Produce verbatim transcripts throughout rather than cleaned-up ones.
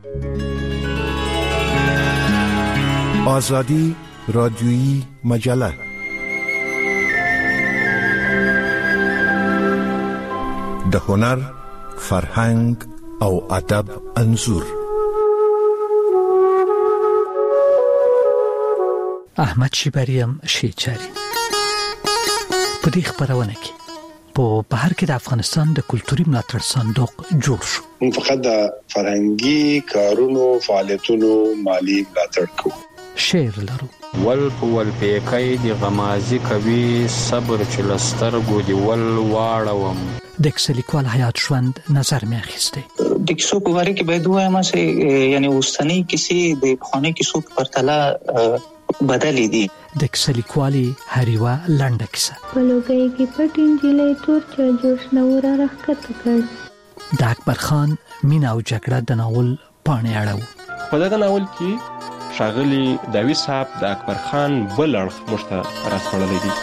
آزادی رادیویی مجله. د هنر، فرهنګ او ادب انځور. احمد شیبریم شیچاری په دې خبرونه کې په بهر کې د افغانستان د کلتوري ملاتړ صندوق جوړ شو. موږ فقط د فرهنګي کارونو فعالیتونو مالی ملاتړ کوو. شعر لرو. ول ول پېکای دی غمازي کوي صبر چلستر ګو دی ول واړوم. د کسلیکوال حیات ژوند نظر مې اخیسته. د کیسو په اړه کې باید وایم چې یعنی اوسنۍ کیسې د پخوانۍ کیسو په پرتله بدلې دي. د کسلیکوالي هریوه لنډه کیسه. پلوګي کې پټین جلې تور چا جوش نور راخته کړ. د اکبر خان مینا او جګړه د ناول پاڼې اړو. په دغه ناول کې شاغلی داوی صاحب د اکبر خان بل اړخ مشته راځړلې دي.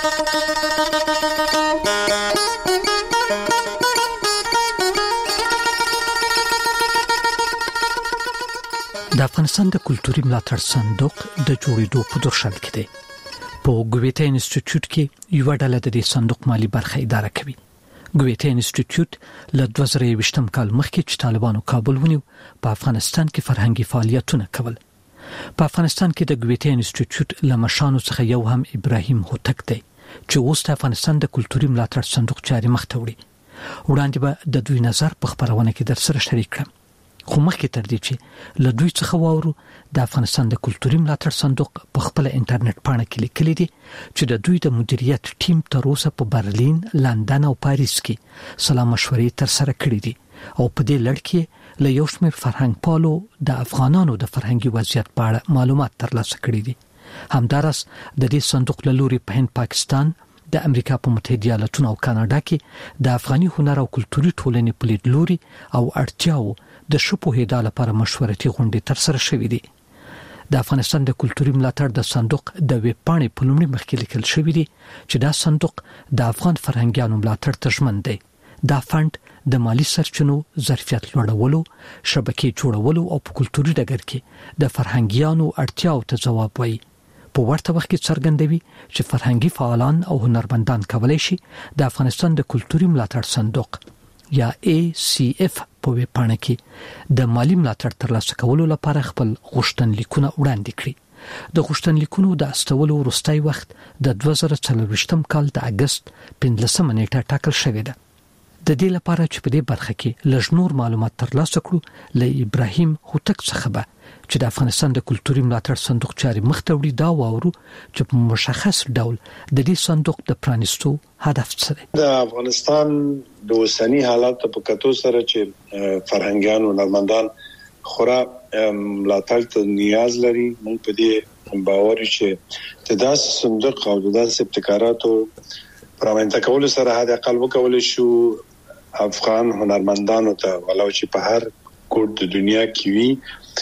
د افغانستان د کلتوري ملاتړ صندوق د جوړېدو په درشل کې دی. په ګویته انسټیټیوټ کې یو ډله د دې صندوق مالی برخه اداره کوي. ګویته انسټیټیوټ له دوه زره یوویشتم کال مخکې چې طالبانو کابل ونیو په افغانستان کې فرهنګي فعالیتونه کول. په افغانستان کې د ګویته انسټیټیوټ لمشانو څخه یو هم ابراهیم هوتک دی چې اوس د افغانستان د کلتوري ملاتړ صندوق جاري مخ ته وړي. وړاندې به د دوی نظر په خبرونه کې در سره شریک کړم. خو مخکې تر دې چې له دوی څخه واورو، د افغانستان د کلتوري ملاتړ صندوق په خپل انټرنیټ پاڼه کې لیکلي دي چې د دوی د مدیریت ټیم تر اوسه په برلین، لندن او پاریس کې سلا مشورې تر سره کړې دي او په دې لړ کې له یو شمېر فرهنګ پالو د افغانانو د فرهنګي وضعیت په اړه معلومات ترلاسه کړي دي. همدارس د دې صندوق له لوري په هند، پاکستان، د امریکا په متحده ایالاتونو او کاناډا کې د افغاني هنر او کلتوري ټولنې په لیدلوري او اړتیاو د شپو هدا لپاره مشورتي غونډې تر سره شوې دي. د افغانستان د کلتوري ملاتړ د صندوق د ویب پاڼې په لومړي مخ کې لیکل شوی دی چې دا صندوق د افغان فرهنګیانو ملاتړ ته ژمن دی. دا فند د مالی سرچینو ظرفیت لوړولو، شبکې جوړولو او په کلتوري ډګر کې د فرهنګیانو اړتیاو ته ځواب وایي. په ورته وخت کې څرګندوي چې فرهنګي فعالان او هنرمندان کولای شي د افغانستان د کلتوري ملاتړ صندوق یا ای سی اف په ویب پاڼه کې د مالی ملاتړ ترلاسه کولو لپاره خپل غوښتنلیکونه وړاندې کړي. د غوښتنلیکونو د استولو وروستی وخت د دوه زره څلورویشتم کال د اگست پنځلسمه نیټه ټاکل شوې ده. د دې لپاره چې په دې برخه کې لږ نور معلومات ترلاسه کړو، له ابراهیم هوتک څخه به چې د افغانستان د کلتوري ملاتړ صندوق چاري مخ ته وړي دا واورو چې په مشخص ډول د دې صندوق د پرانیستو هدف څه دی. د افغانستان د اوسنی حالات په کتو سره چې فرهنګیان او هنرمندان خورا ملاتړ ته نیاز لري، موږ په دې باور چې د داس صندوق او د داس ابتکاراتو پرامنځ کول سره هدا قلب کول شو افغان هنرمندانو ته ولو چې په هر کوټ د دنیا کې وي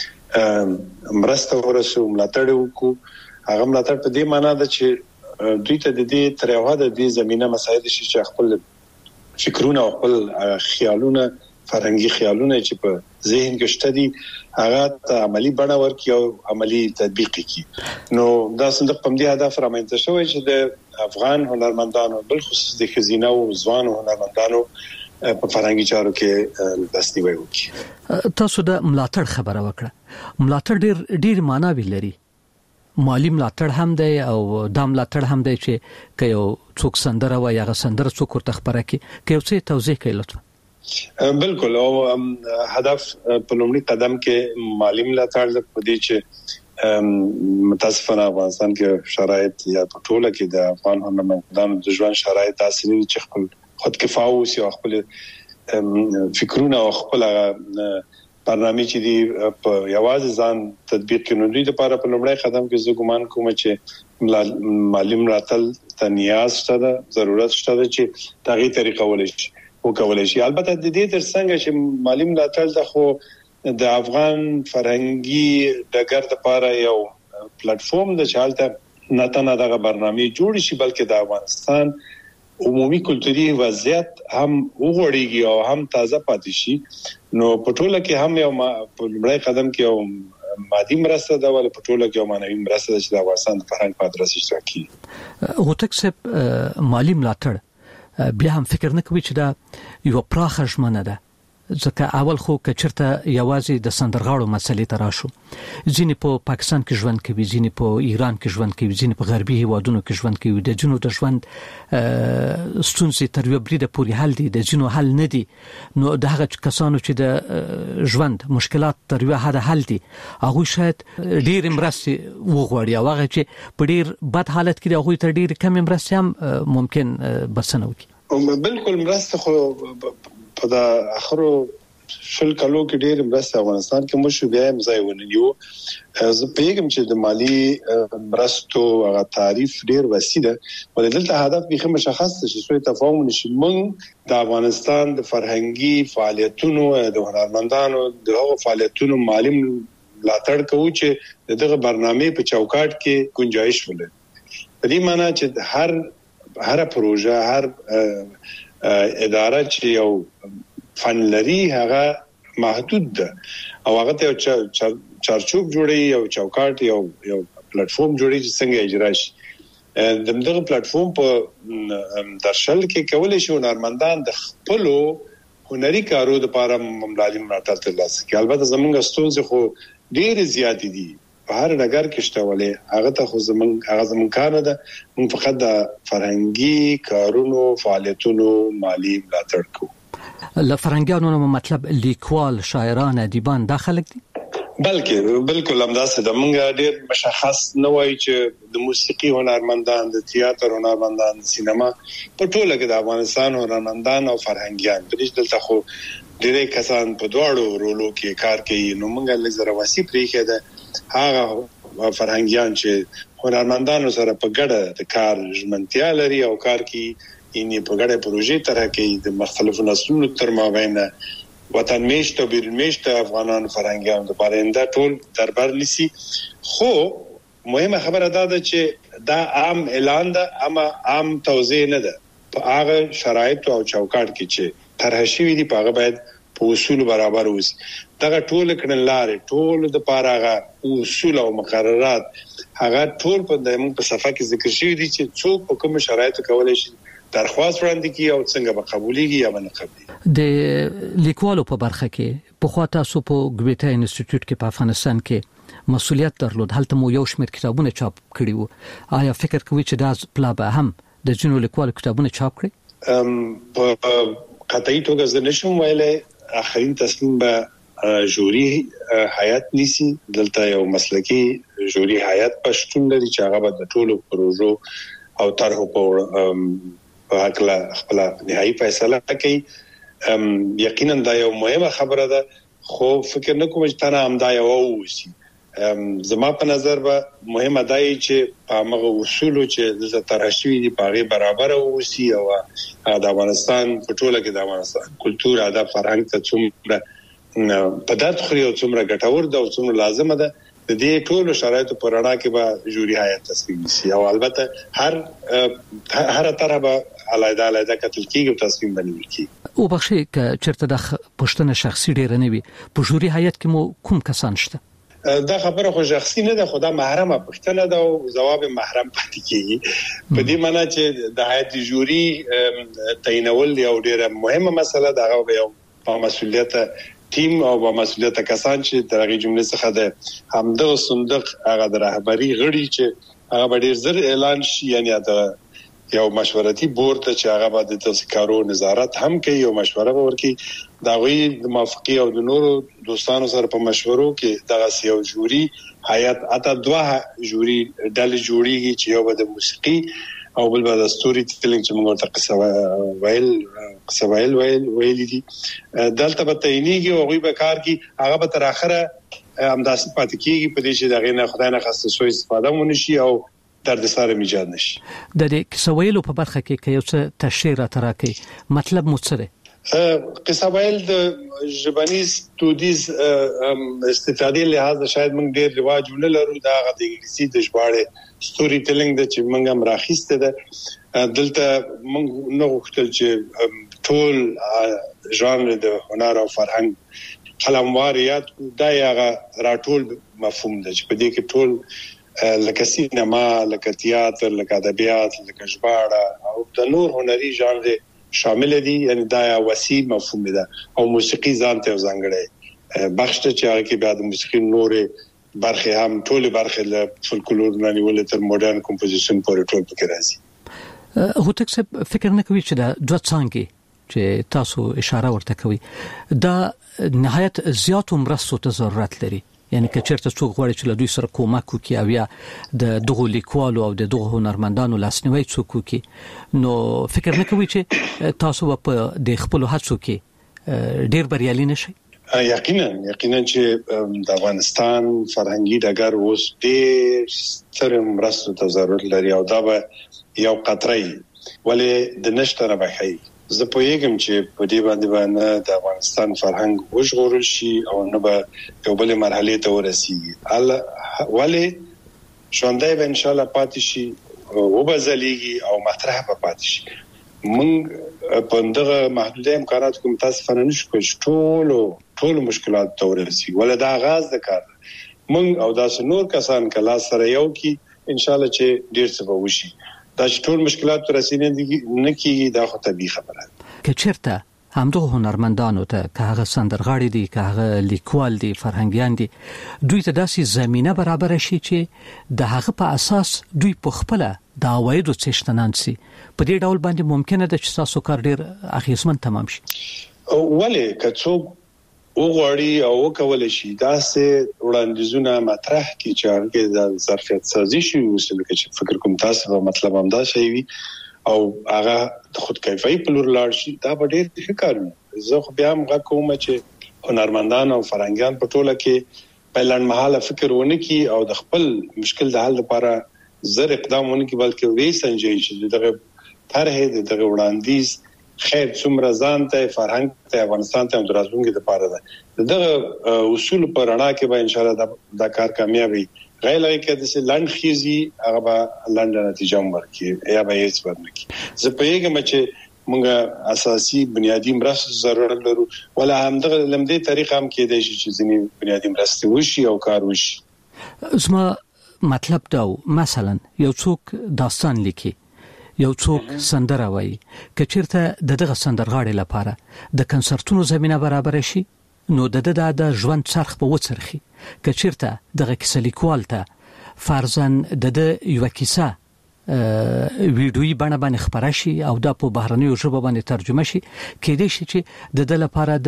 مرسته ورسو ملاتړ وکړو. هغه ملاتړ په دې معنی ده چې دوی ته د دې ترېوه د دې زمينه مساعد شي چې خپل فکرونه او خپل خیالونه، فرهنګي خیالونه چې په ذهن کې شته دي هغه عملی بڼه ورکړي او عملی تطبیق کړي. نو دا صندوق په دې هدف رامنځته شوی چې د افغان هنرمندانو بل خصوص د خزینه او ځوان هنرمندانو په فرهنګي چارو کې دستیوي وکړي. تاسو د ملاتړ خبره وکړه. ملاتړ ډیر ډیر معنی لري. مالی ملاتړ هم دی او د ملاتړ هم دی چې کيو څوک سندره وایي هغه سندره څوک ورته خبره کوي. کيو څه توضیح کوي لطفا. بالکل او هدف په لومړي قدم کې مالی ملاتړ د پدې چې متاسفانه افغانستان کې شرایط یا په ټوله کې د افغان هنرمندانو د ژوند شرایط داسې دي چې خپل خود کفایه اوسي او خپل فکرونه او خپل برنامه چې دی په یوازې ځان تطبیق کړي. دوی لپاره په لومړی قدم کې زه ګومان کوم چې مالی ملاتړ ته نیاز شته، ضرورت شته چې دغه طریقه ولې شي وکولای شي. البته د دې ترڅنګ چې مالی ملاتړ د خو د افغان فرهنګي ډګر لپاره یو پلیټ فارم د چالتہ نه تنه دغه برنامه جوړ شي بلکې د افغانستان عمومي کلتوري وضعیت هم وګړيږي او هم تازه پاتې شي نو پټوله کې هم یو په لومړی قدم کې یو مادي مرسته ده ول پټوله کې یو معنوي مرسته ده چې د افغانستان د فرهنګ په ادرس اشتراکي هوتک صاحب مالی ملاتړ بیا هم فکر نه کوي چې دا یو پراخه ژمنه ده ځکه اول خو کچرته یوازې د سندرغاړو مسلې ته راشو ځینې په پاکستان کې ژوند کوي ځینې په ایران کې ژوند کوي ځینې په غربي هیوادونو کې ژوند کوي د جنو د ژوند ستونزې تر یو بریده پورې حل دي د جنو حل نه دي نو د هغه کسانو چې د ژوند مشکلات تر یو حد حل دي هغه شاید ډیر مرستې وغواړي او هغه چې په ډیر بد حالت کې هغه تر ډیر کم مرستې هم ممکن بسنه وکړي بالکل مرسته خو په دا اخرو شل کلو کې ډېر مرسته افغانستان کې مو شو بیا هم ځای ونیو زه پیغام چې د مالی مرستو هغه تعریف ډېر وسیع ده ولې دلته هدف به مشخص شي چې تفاهم نشي موږ د افغانستان د فرهنګي فعالیتونو د هنرمندانو د هغو فعالیتونو مالی ملاتړ کوو چې دغه برنامه په چوکاټ کې گنجائش ولري په دې معنی چې هر هر پروژه هر اداره چې یو فن لري هغه محدود ده او هغه ته چارچوب جوړي او چوکاټ یو یو پلیټ فارم جوړي چې څنګه اجرا شي دغه پلیټ فارم په درشل کې کولای شي هنرمندان د خپل هنري کارو لپاره مملالي ملاتړ ترلاسه کوي البته زمونږ ستونزې خو ډېر زیات دي په هر ډګر کې شته هغه ته خو زمون هغه زمون کار ده موږ فقط د فرهنګي کارونو فعالیتونو مالی ملاتړ کوو ل فرهنګانو نو مطلب لیکوال شاعران ادیبان داخله دي بلکې بالکل همداسې د موږ ډېر مشخص نه وایي چې د موسیقي هنرمندان د تئاتر هنرمندان د سینما په ټوله کې د افغانستان هنرمندان او فرهنګیان د دې دلته خو ډېر کسان په دواړو رولو کې کار کوي نو موږ لږ واسي پرې کېده هغه فرهنګیان چې هنرمندانو سره په ګډه د کار ژمنتیا لري او کار کوي یعنی په ګډه پروژې طرح کوي د مختلفو نسلونو تر مابین وطن میشت او بیرون میشت افغانان فرهنګیان د پارنده ټول دربار نسی خو مهمه خبره ده چې دا عام اعلان ده اما عام توزیع نه ده په هغه شرایط او چوکاټ کې چې طرح شوی دي په هغه باید په اصول برابر اوسي دا ټول کړنلارې ټول د پاره اصول او مقررات هغه ټول په دمو په صفحه کې ذکر شوی دي چې څوک په کوم شرایطو کولای شي درخواست وړاندې کړي او څنګه به قبوليږي یا نه قبولي د لیکوالو په برخه کې په خوا تاسو په ګویته انسټیټیوټ کې په افغانستان کې مسؤلیت درلود هلته مو یو شمېر کتابونه چاپ کړي وو آیا فکر کوئ چې دا پلا به هم د جنو لیکوالو کتابونه چاپ کړي ام په قطعي توګه زه نشم ویلای اخرین تصمیم به جوري حیات نیسی دلته یو مسلکی جوري حیات پښتون لري چې هغه د ټولو پروژو او طرحو په حق له خپل نهایی فیصله کوي یقینا دا یو مهمه خبره ده خو فکر نه کوم چې تنه همدا یو وسی زما په نظر به مهمه دی چې هغه اصول چې د تراشوی دي په برابر اوسي او د افغانستان په ټوله کې د افغانستان کلچر ادب فرهنګ ته څومره په درد خوري او څومره ګټور ده او څومره لازمه ده د دې ټولو شرایطو پر اړه کې به جوري حیات تصمیم نشي او البته هر هر طرح به علیحده علیحده کتل کیږي او تصمیم بنول کیږي او بخښي ک چرته د پښتنه شخصي ډیر نه وي په جوري حیات کې مو کوم کسان شته دا خبره خو شخصي نه ده خدا محرمه پښتنه ده او جواب محرم پاتې کیږي په دې معنی چې د هیئت جوري تعینول یو ډیره مهمه مسله ده او یو په مسؤلیت ټیم او په مسؤلیت کسان چې دغه جمله څخه ده همدغه صندوق هغه د رهبری غړي چې هغه ډیر زر اعلان شي یعنی دا یو مشورتي بورډ چې هغه به د تذکرو نظارت هم کوي او مشوره ورکړي دا غوي د موافقي او د نورو دوستانو سره په مشورو کې دغه یو جوري حیات اته دوه جوري ډلې جوړیږي چې یو د موسیقي او بل به د ستوري ټیلینګ چې موږ ته قصه ویل قصه ویل ویل ویل دي دلته به تعینیږي او غوي به کار کوي هغه به تر اخره همداسې پاتې کیږي په دې چې دغه نه خدای نه خاصه سوء استفاده ونشي او درد سره میجاد نشي د دې قصه ویلو په برخه کې کې یو څه تشریح را تراکي مطلب مو څه دی قصه ویل د ژبنیز تودیز استفادې لحاظ شاید موږ ډېر رواج ونه لرو دا غو د انګلیسي د ژباړې ستوري ټیلینګ د چې موږ هم راخسته ده دلته موږ نو غوښتل چې ټول ژانر د هنر او فرهنګ قلمواریات دا یغه راټول مفهوم دی چې په دې کې ټول لکه سینما، لکه تیاتر، لکه ادبیات، لکه ژباړه او د نور هنري ژانر شامل دي. یعنی دا وسیع مفهوم دی او موسیقي ځان ته ځانګړی بخش ته چې هغه کې بعد موسیقي نورې برخه هم ټول برخه له فولکلور نه نیولې تر ماډرن کمپوزیشن پورې ټول پکې راځي. هو تکسب فکر نه کوي چې دا دوه څانګې چې تاسو اشاره ورته کوي دا نهایت زیاتو مرستو ته ضرورت لري. یعنی که چیرته څوک غواړي چې له دوی سره کومک وکړي او یا د دغو لیکوالو او د دغو هنرمندانو لاسنیوي څوک وکړي نو فکر نه کوي چې تاسو په د خپل هڅو کې ډیر بریالي نشئ؟ یقینا یقینا چې د افغانستان فرهنګي ډګر اوس ډیر ستر مرستو ته ضرورت لري او دا به یو قطري ولې د نشته ربحي. زه پوهیږم چې په دې باندې باندې د افغانستان فرهنګ وژغورل شي او نه به یو بل مرحله ته ورسیږي. ال ولې ژوندۍ به ان شاء الله پاتې شي او به ځلیږي او مطرح به پاتې شي. موږ په دغه محدوده امکانات کوم تاسو فنن شو ټول ټول مشکلات ته ورسیږي ولې دا آغاز د کار موږ او داس نور کسان کلا سره یو کی ان شاء الله چې ډیر څه به وشي. دا ټول مشکلات تر رسیدنې نه کیږي دا خو طبيعي خبره ده. که چیرته همدغه هنرمندانو ته که هغه سندرغاړي دي که هغه لیکوال دي فرهنګیان دي دوی ته داسې زمينه برابر شي چې د هغه په اساس دوی په خپل د عوایدو څښتنان سي په دې ډول باندې ممکنه ده چې تاسو کار ډیر اخیسمن تمام شي. ولې که څوک وګوري او وکول شي دا سه وړاندیزونه مطرح کی چې هغه د ظرفیت سازي شي وسیله کې فکر کوم تاسو په مطلب هم دا شي وي او هغه د خود کیفای په لور لاړ شي دا به ډیر ښه کار وي. زه خو بیا هم کوم چې هنرمندان او فرهنګیان په ټوله کې په لړمحاله فکر ونه کی او د خپل مشکل د حل لپاره زر اقدام ونه کی بلکې وې سنجي چې دغه طرحه دغه وړاندیز خیر څومره ځان ته فرهنګ ته افغانستان ته درازونګي د پاره ده دغه اصول پر اړه کې به ان شاء الله دا کار کامیابی غیر لري کې د لند خيزي هغه به لند نتیجه ورکړي یا به هیڅ ورنکړي. زه په یوه چې موږ اساسي بنیادی مرسته ضرورت لرو ولا هم دغه لمدې طریقه هم کې د شي چې ځینی بنیادی مرسته وشي او کار وشي. زما مطلب دا مثلا یو څوک داستان لیکي یو څوک سندره وایي که چیرته د دغه سندرغاړي لپاره د کنسرتونو زمينه برابر شي نو د د د ژوند څرخ په وڅرخي. که چیرته دغه کیسه لیکوال ته فرضاً د د یو کیسه ویډیویي بڼه باندې خبره شي او دا په بهرنیو ژبه باندې ترجمه شي کېدای شي چې د د لپاره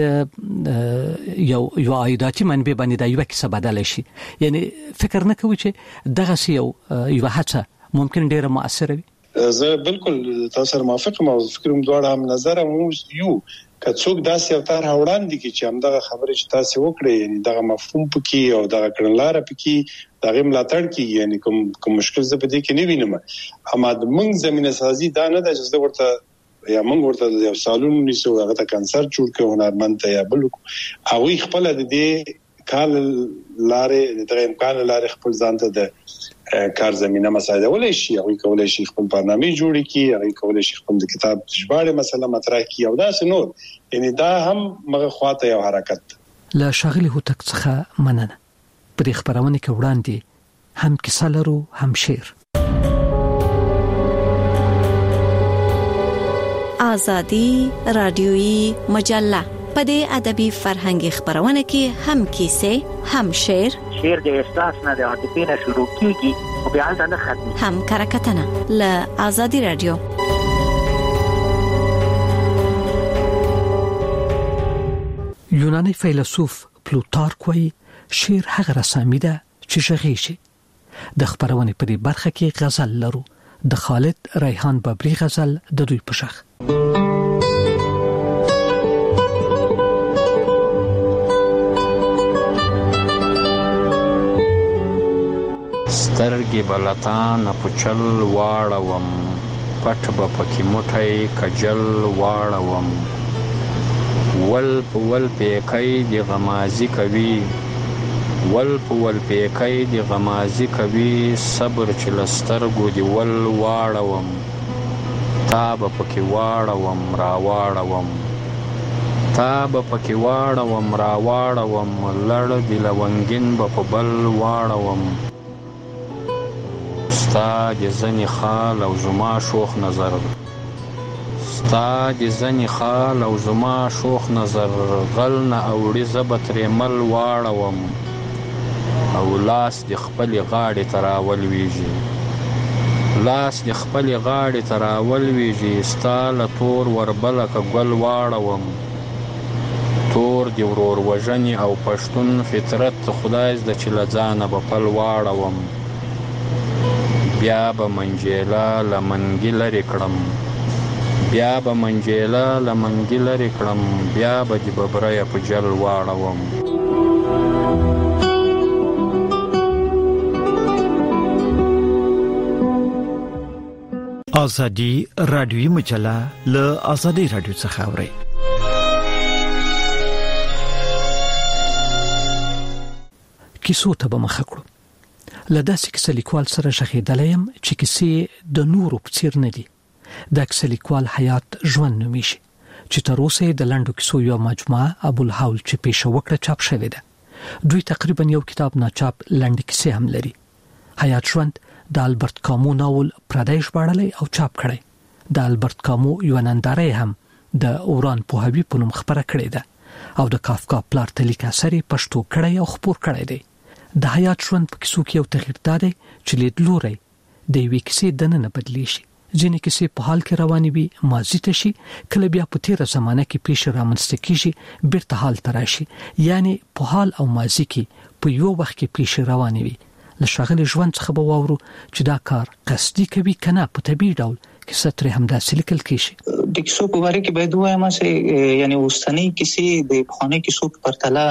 د یو یو عایداتي منبع باندې د یو کیسه بدل شي. یعنی فکر نه کوي چې دغه یو یو هڅه ممکن ډیره مؤثره وي. زه بالکل تاسو سره موافق یم او فکروم دواړه هم نظر مو یو که څوک داسې او تر وړاندې کی چې همدغه خبره چې تاسو وکړئ یعنی دغه مفهوم پکې او دغه کړنلار پکې دغه ملاتړ کی یعنی کوم کوم مشکل زه په دې کې نه وینم. اما د موږ زمينه سازي دا نه ده چې ورته یا موږ ورته یو سالون نیسو هغه ته کنسرت جوړ کړو هنرمند ته یا بل او خپل د دې کال لارې د امکان لارې خپل ځان ته د کار زمينه مساعده ولې شي هغه کولای شي خپل برنامه جوړ کړي هغه کولای شي خپل د کتاب ژباړه مسله مطرح کړي او دا څنور یعنی دا هم مغه خواته یو حرکت لا شاغلی هوتک څخه مننه. په خبرونه کې وړاندې هم کیسه لرو هم شعر. آزادی رادیویی مجله په دې ادبي فرهنګي خبرونه کې هم کیسه هم شعر شعر د احساس نه د عاطفې نه شروع کیږي او بیا ځنه ختمي هم کرکټنه ل آزادی رادیو. یونانی فیلسوف پلوتارک وایي شعر هغه رسامي ده چې شغی شي. د خبرونه په دې برخه کې غزل لرو د خالد ریحان ببری غزل د دوی په شخ. سترګې بلتان پچل واړوم پټ به پکې موټی کجل واړوم ول په ول پیکای د غمازي کوي ول په ول پیکای د غمازي کوي صبر چې لسترګو دی ول واړوم تا به پکې واړوم راواړوم تا به پکې واړوم راواړوم لړ د لونګین به په بل واړوم ستا د ځنې خال او زما شوخ نظر ستا د ځنې خال او زما شوخ نظر غل نه اوړي زه به ترې مل واړوم او لاس د خپلې غاړې ته راولویږي لاس د خپلې غاړې ته راولویږي ستا له تور وربله که ګل واړوم تور د ورور وژنې او پښتون فطرت خدای زده چې له ځانه به پل واړوم بیا به منجیله له منګي لرې کړم بیا به منجیله له منګي لرې کړم بیا به د ببریه په جل واړوم ازادي رادیوي مجله له ازادي رادیو څخه اوري کیسو ته به مخ کړو له داسې کیسه لیکوال سره شخېدلم چې کیسې د نورو په څیر نه دي دا کیسه لیکوال حیات ژوند نومیږي چې تر اوسه د لنډو کیسو یو مجموعه ابو الهول چې پیښه وکړه چاپ شوې ده دوی تقریبا یو کتاب ناچاپ لنډ کیسې هم لري حیات ژوند د البرت کامو ناول پردیش باړلې او چاپ کړي د البرت کامو یو ننداره هم د اوران پوهاوی په نوم خبره کړې ده او د کافکا پلار تلیک اثر پښتو کړي او خبر کړي دی د حیات ژوند په کیسو کې یو تغییر داده چې لیدلوري د وی کیسې دننه بدلی شي ځینې کیسې په حال کې روانې وي ماضي ته شي کله بیا په تیره زمانه کې پیښ رامنځته کیږي بیرته حال تراشي یعنی په حال او ماضي کې په یو وخت کې پیښ روانې وي لشغل ژوند څخه به واورو چې دا کار قصدي کوي کنه په طبيعي ډول کیسه تر هم داسې لیکل کیږي د کیسو په اړه کې باید وایم چې یعنی اوسنۍ کیسې د پخوانۍ کیسو په پرتله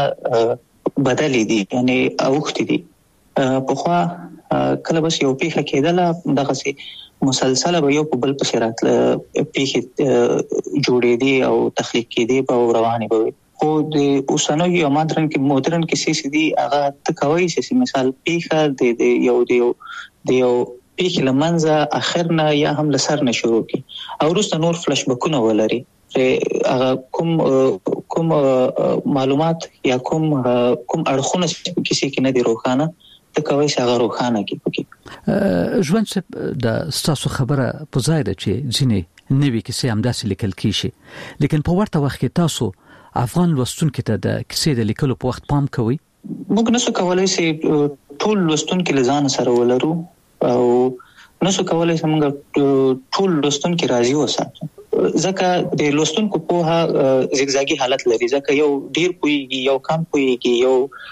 بدلې دي یعنی اوخت دي په خوا کله بس یو پیښه کېدله دغه سي مسلسله به یو په بل پسې راتله پیښه جوړې دي او تخلیق کېدي په رواني به خو د اوسنۍ یو مادرن کې مدرن کیسې دي هغه تکوي چې مثال پیښه د یو د یو پیښه لمنځه اخرنا یا هم لسر نه شروع کی او وروسته نور فلش بکونه ولري هغه کوم کوم معلومات یا کوم کوم اړخونه کیسې کې نه دي روښانه تکوي چې هغه روښانه کی پکې ژوند د ستاسو خبره په ځای ده چې ځینې نوې کیسې هم داسې لیکل کیږي لیکن په ورته وخت کې تاسو افغان لوستونکو ته د کیسې د لیکلو په وخت پام کوئ موږ نسو کولای چې ټول لوستونکو لزان سره ولرو او نسو کولای چې موږ ټول لوستونکو راضي وساتو ځکه د لوستونکو په ها زیګزاګي حالت لري ځکه یو ډیر کوي یو کم کوي یو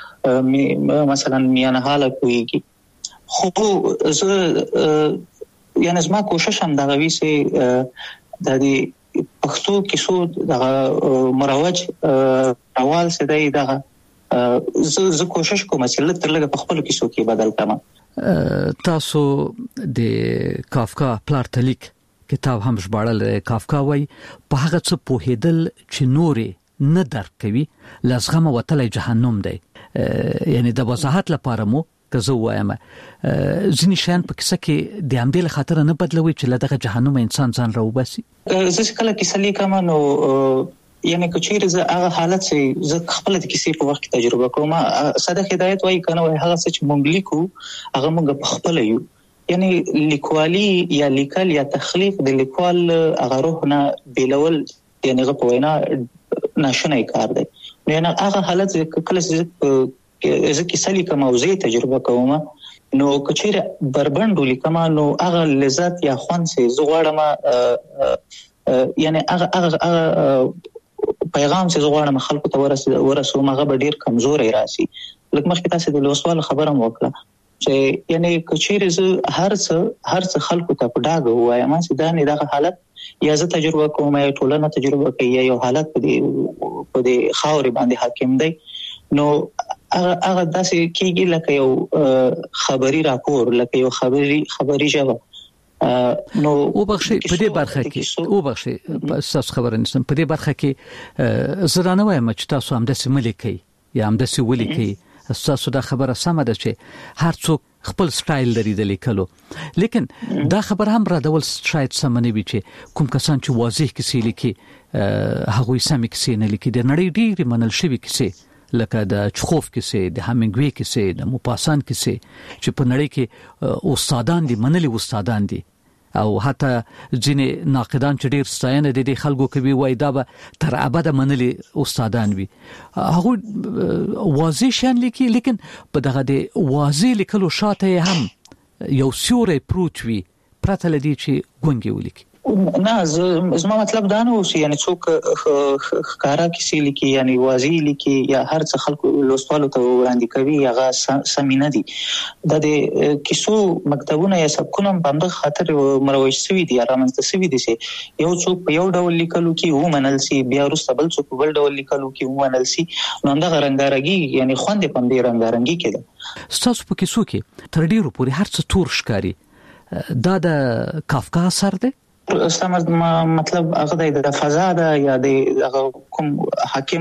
مثلا میانه حاله کوي خو زه یعنی زما کوشش هم دا وی چې د دې پښتو کیسو د مروج اول سدای دغه زه کوشش کوم چې لږ لږ په خپل کیسو کې بدل کړم تاسو د کافکا پلار تلیک کتاب هم ژباړل کافکا وای په هغه څه په هدل چې نورې نه درک کوي لازغه وتلې جهنم دی یعنی د وضاحت لپاره مو که زه وایم ځینې شیان په کیسه کې د همدې خاطر نه بدلوي چې لدغه جهنم انسان ځان راوباسي زه کله کیسه لیکم نو یعنی کچیر زه هغه حالت چې زه خپل د کیسې په وخت تجربه کوم ساده هدایت وایي کنه وایي هغه چې مونږ لیکو هغه مونږ په خپل یو یعنی لیکوالي یا لیکل یا تخلیق د لیکوال هغه روح نه بیلول یعنی هغه په وینا ناشونی کار دی یعنی هغه حالت کله چې زه کیسه لیکم او زه تجربه کوم نو کچیر بربند لیکم نو هغه لذت یا خوان سي زغړم یعنی هغه هغه پیغام چې زغړم خلکو ته ورسو مغه ډیر کمزوري راسي لکه مخکې تاسو د لوسوال خبره وکړه چې یعنی کچیر زه هر څه هر څه خلکو ته په ډاګه وایم چې دا نه دغه حالت یا زه تجربه کوم یا ټولنه تجربه کوي یو حالت په دې په دې خاوري باندې حاکم دی نو هغه داسې کېږي لکه یو خبري راپور لکه یو خبري خبري جواب نو وبخښي په دې برخه کې وبخښي تاسو خبره نشم په دې برخه کې زرانه وایم چې تاسو هم د سیملیکي یا هم د سیولیکي تاسو دا خبره سمه ده چې هر څوک خپل سټایل لري د لیکلو، لیکن دا خبر هم را ډول شاید سم نه وي چې کوم کسان چې واضح کیسې لیکي هغه سم کیسې نه لیکي. د نړۍ ډېری منل شوی کیسې لکه د چخوف کیسې، د هامینګوی کیسې، د موپاسان کیسې چې په نړۍ کې استادان دي، منلي استادان دي، او حتی ځینې ناقدان چې ډېر ستاینه د دې خلکو کوي وایي دا به تر ابده منلي استادان وي. هغه واضح شان لیکي، لیکن په دغه د واضح لیکلو شاته هم یو سیوری پروت وي پرته له دې چې ګونګې ولیکي. نه زما مطلب دا نه و چې یعنی څوک ښکارا کیسې لیکي یعنی واضح لیکي یا هر څه خلکو لوستوالو ته وړاندې کوي هغه سمینه دي. د دې کیسو مکتبونه یا سبکونه په همدغه خاطر مروج شوي دي، رامنځته شوي دي چې یو څوک په یو ډول لیکلو کې ومنل سي، بیا وروسته بل څوک په بل ډول لیکلو کې ومنل سي، نو همدغه رنګارنګي یعنی خوند په همدې رنګارنګي کې ده. ستاسو په کیسو کې تر ډیرو پورې هر څه تور ښکاري، دا د کافکا اثر دی؟ استاد مطلب هغه د فضا ده یا د کوم حاکم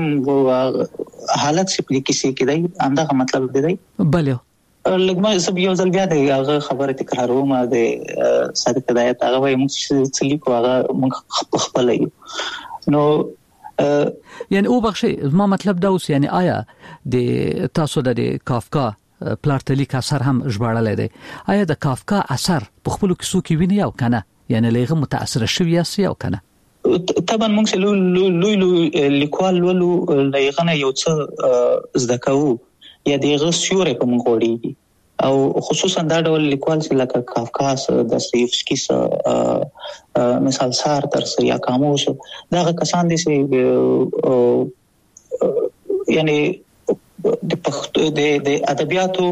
حالت سپلی کیسې کې دی، همدغه مطلب دی. بله لګما سب یو ځل بیا د هغه خبره تکراروم د صادق هدایت هغه وایي موږ چې لیکو هغه موږ خپل یو نو یعنی او بخشي ما مطلب دا اوس یعنی آیا د تاسو د کافکا پلارتلیک اثر هم ژباړل دی، آیا د کافکا اثر په خپل کیسو کې ویني او کنه، یعنی لغه متاثر شوی یاست او کنه؟ طبعا موږ لوی لوی لوی لیکوال ولو لغه نه یو څه زده کوو یا دغه سیوري په موږ وړي، او خصوصا دا ډول لیکوال چې لکه کافکا، داستایوفسکی، مثال سارتر یا کاموس، دا کسان دي چې یعنی د پښتو د ادبیاتو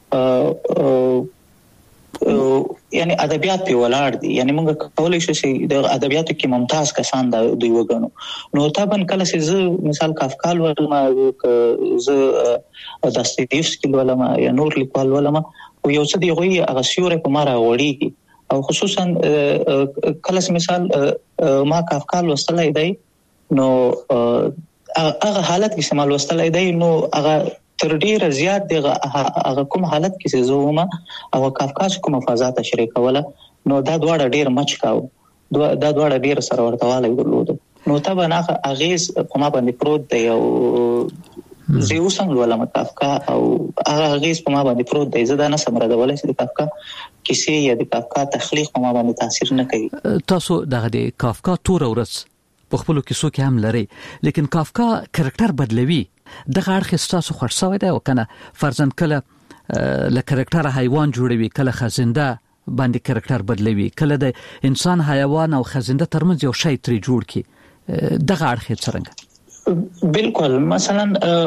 یعنی ادبیات په ولاړ دي، یعنی موږ کولای شو چې د ادبیاتو کې ممتاز کسان دا دوی وګڼو. نو طبعا کله چې زه مثال کافکا ولما زه داستایوفسکی ولما یا نور لیکوال ولما او یو څه دی غوي هغه سیوري په ماره وړي، او خصوصا کله چې مثال ما کافکا وستلای دی نو هغه حالت کې سمال وستلای دی نو هغه تر ډیره زیات دغه هغه کوم حالت کې زوما او کافکا کوم فضا تشریح کوله، نو دا دواړه ډیر مچ کاو، دا دواړه ډیر سره ورتواله درلود. نو طبعا هغه اغیز په ما باندې پروت دی او زه اوسم ولما کافکا او هغه اغیز په ما باندې پروت دی. زه دا نه سمره د ولې چې کافکا کیسې یا د کافکا تخلیق په ما باندې تاثیر نه کوي. تاسو دغه د کافکا تور ورځ په خپل کیسو کې هم لري، لیکن کافکا کریکټر بدلوي، دغه اړخ تاسو خوښ شوی دی او کنه فرضاً کله له کریکټر حیوان جوړوي، کله خزنده باندې کریکټر بدلوي، کله د انسان حیوان او خزنده ترمنځ یو شی تری جوړ کی، دغه اړخ څنګه؟ بالکل مثلا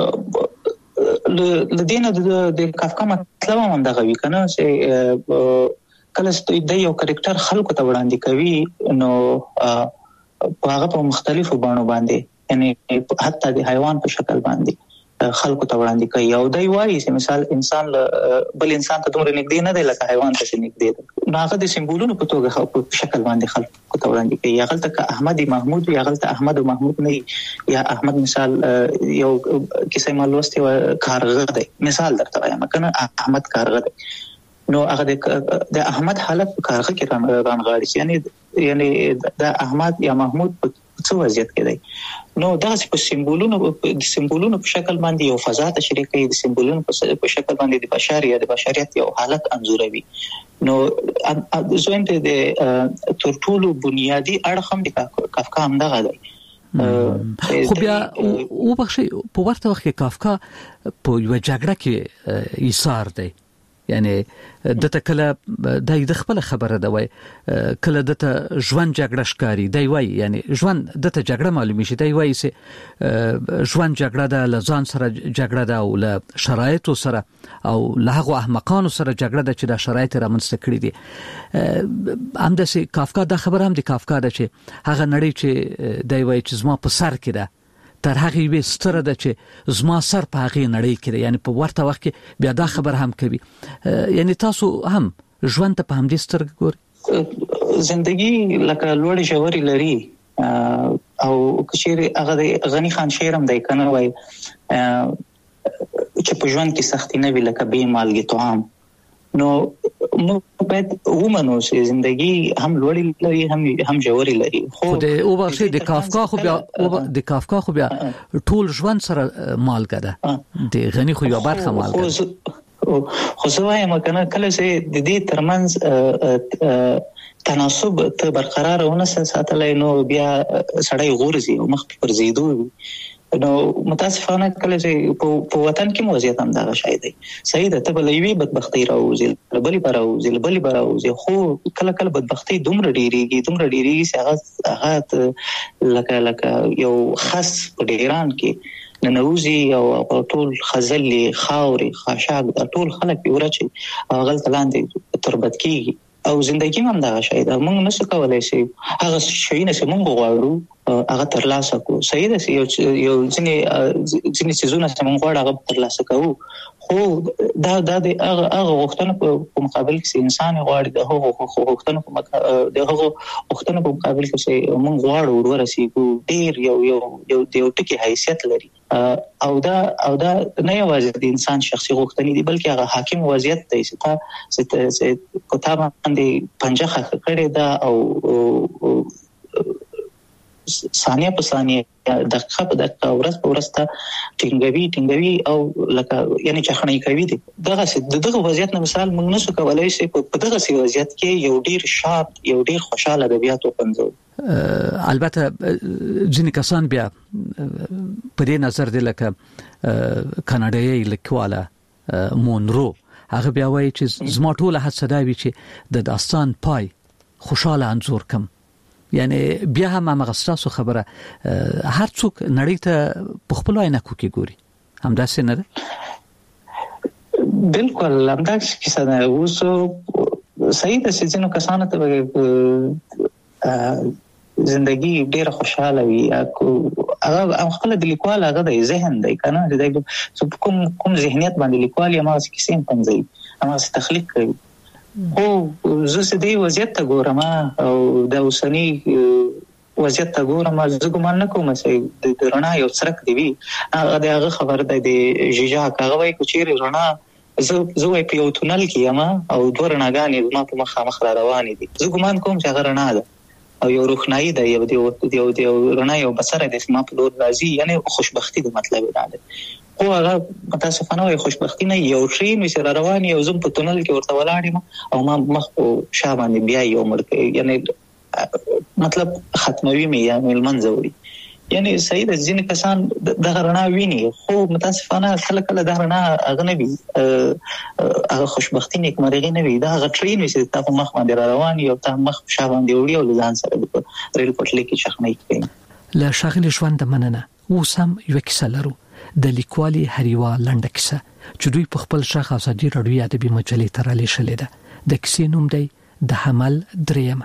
لدينا د کافکا مطلب هم دغه وی کنه چې کله د یو کریکټر خلکو ته وړاندې کوي نو هغه په مختلفو بڼو باندې یعنی حتی د حیوان په شکل باندې خلکو ته وړاندې کوي، او دا وایي چې مثال انسان بل انسان ته دومره نږدې نه دی لکه حیوان ته نږدې دی، نو هغه د سمبولونو په توګه په شکل باندې خلکو ته وړاندې کوي. هغه ته احمد محمود یا هغه ته احمد محمود نه یا احمد مثال یو کیسه مالوستي کارغه دی، مثال درته وایم کنه احمد کارغه دی، نو هغه د احمد حالت په کارغه کې رانغاړي، یعنی یعنی د احمد یا محمود په څه وضعیت کې دی. نو دا په سمبولونو د سمبولونو په شکل باندې یو فضا تشریح کوي، د سمبولونو په شکل باندې د بشر یا د بشریت یو حالت انځوروي. نو زویم ته د تر ټولو بنیادی اړخ هم د کافکا هم دغه دی. خو بیا او بخشي په ورته وخت کې کافکا په یو جګړه کې ایثار دی، یعنی دته کله د خپل خبره ده وای کله دته ژوند جګړه ښکاری دی وای، یعنی ژوند دته جګړه معلومه شي دی وای چې ژوند جګړه ده، لزان سره جګړه ده او له شرایطو سره او له هغه احمقانو سره جګړه ده چې د شرایط رامنځته کړی دي. هم د کافکا د خبره هم د کافکا ده چې هغه نړۍ چې دی وای چې زما په سر کې ده تر هغه وی ستره ده چې زما سر په هغه نړۍ کې، یعنی په ورته وخت کې بیا دا خبر هم کوي. یعنی تاسو هم ژوند ته په همدې سترګې ګورئ؟ زندگی لکه لوړ ژوري لري، او کچېر هغه غنی خان شعر هم دی کنه وای چې په ژوند کې سختي نه وي لکه بې مالګې طعام، نو موږ باید ومنو چې ژوندۍ هم لوړې لري هم هم ژورې لري. خو د او بخښه د کافکا خو بیا او د کافکا خو بیا ټول ژوند سره مالګه ده، د غني خو یو برخه مالګه. خو زه وایم کنه کله چې د دې ترمنځ تناسب ته برقرار ونه ساتلای نو بیا سړی غورځي او مخ پر زیدو. نو متاسفانه کله چې په وطن کې موضوعیت هم دا شای دی صحیح ده، ته بلوي بدبختی راوځي بلې براوځي بلې براوځي، خو کله کله بدبختی دومره ډیریږي دومره ډیریږي چې هغه هغه لکه لکه یو خاص په ډیران کې ننوزي او ټول خزلې خاورې خاشاک دا ټول خلک ورچي هغه تلاندې تربت کیږي او زندگی هم دا شای ده. موږ نشو کولای شي هغه شي نه چې موږ غواړو هغه ترلاسه کو صحیح ده، یو یو ځینې ځینې چیزونه چې موږ غواړو هغه ترلاسه کوو، خو دا دا د هغه هغه غوښتنو په مقابل کې انسان غواړي د هغه غوښتنو په د هغه غوښتنو په مقابل کې چې موږ غواړو ورسېږو ډیر یو یو یو د یو ټکی حیثیت لري او دا او دا نه یوازې د انسان شخصي غوښتنې دي بلکې هغه حاکم وضعیت دی چې تا چې په تا باندې پنجه خخ کړي دا او ثانیه په ثانیه دقیقه په دقیقه ورځ په ورځ ته ټینګوي ټینګوي او لکه یعنی چخنۍ کوي دي. دغه دغه وضعیت نه مثال موږ نشو کولای چې په دغه وضعیت کې یو ډیر شاد یو ډیر خوشاله ادبیات وپنځو. البته ځینې کسان بیا په دې نظر دی لکه کاناډایي لیکواله مونرو هغه بیا وایي چې زما ټوله هڅه دا وي چې د داستان پای خوشاله انځور کم، یعنی بیا هم هغه ستاسو خبره هر څوک نړۍ ته په خپل عینکو کې ګوري، همداسې نه ده؟ بالکل همداسې کیسه ده. اوس صحیح ده چې ځینو کسانو ته زندگی ډیره خوشاله وي، هغه خپل د لیکوال هغه د ذهن دی کنه د کوم کوم ذهنیت باندې لیکوال یې ما څه کیسې پنځي ما څه تخلیق کوي. او زه سې دی وضعیت ته ګورم او د اوسنی وضعیت ته ګورم، زه ګمان نه کوم چې د رڼا یو څرک دی وي هغه دغه خبر دی د ژیژاک هغه وایي چې رڼا زه زه په یو تونل کې یم او دوه رڼاګانې ما په مخه مخ را روانې دي، زه ګمان کوم چې هغه رڼا ده او یو روښنايي ده یو د یو د رڼا یو بصره د ما په لور راځي، یعنی خوشبختی د مطلب دا ده. خو هغه متاسفانه وي خوشبختی نه یو شی مې سره روان یو زم په تونل کې ورته ولاړم او ما مخ په شابه بیا یو مړ یعنی مطلب ختموي مې یعنی المنځوري یعنی صحیح د ځین کسان د رڼا ویني، خو متاسفانه کله کله د رڼا هغه نه وي هغه خوشبختی نیک مرغي نه وي، دا هغه ټرین وي چې تاسو مخ باندې روان یو ته مخ شابه دی وړي او ځان سره د ریل پټلې کې شخنۍ کوي. له شاغلي ژوند مننه وسم یو کیسه لرو د لیکوالي هریوا لنډه کیسه چې دوی په خپل شاخ ازادي رادیو ادبي مجلې تر لې شلې ده. د کیسې نوم دی د حمل دریم.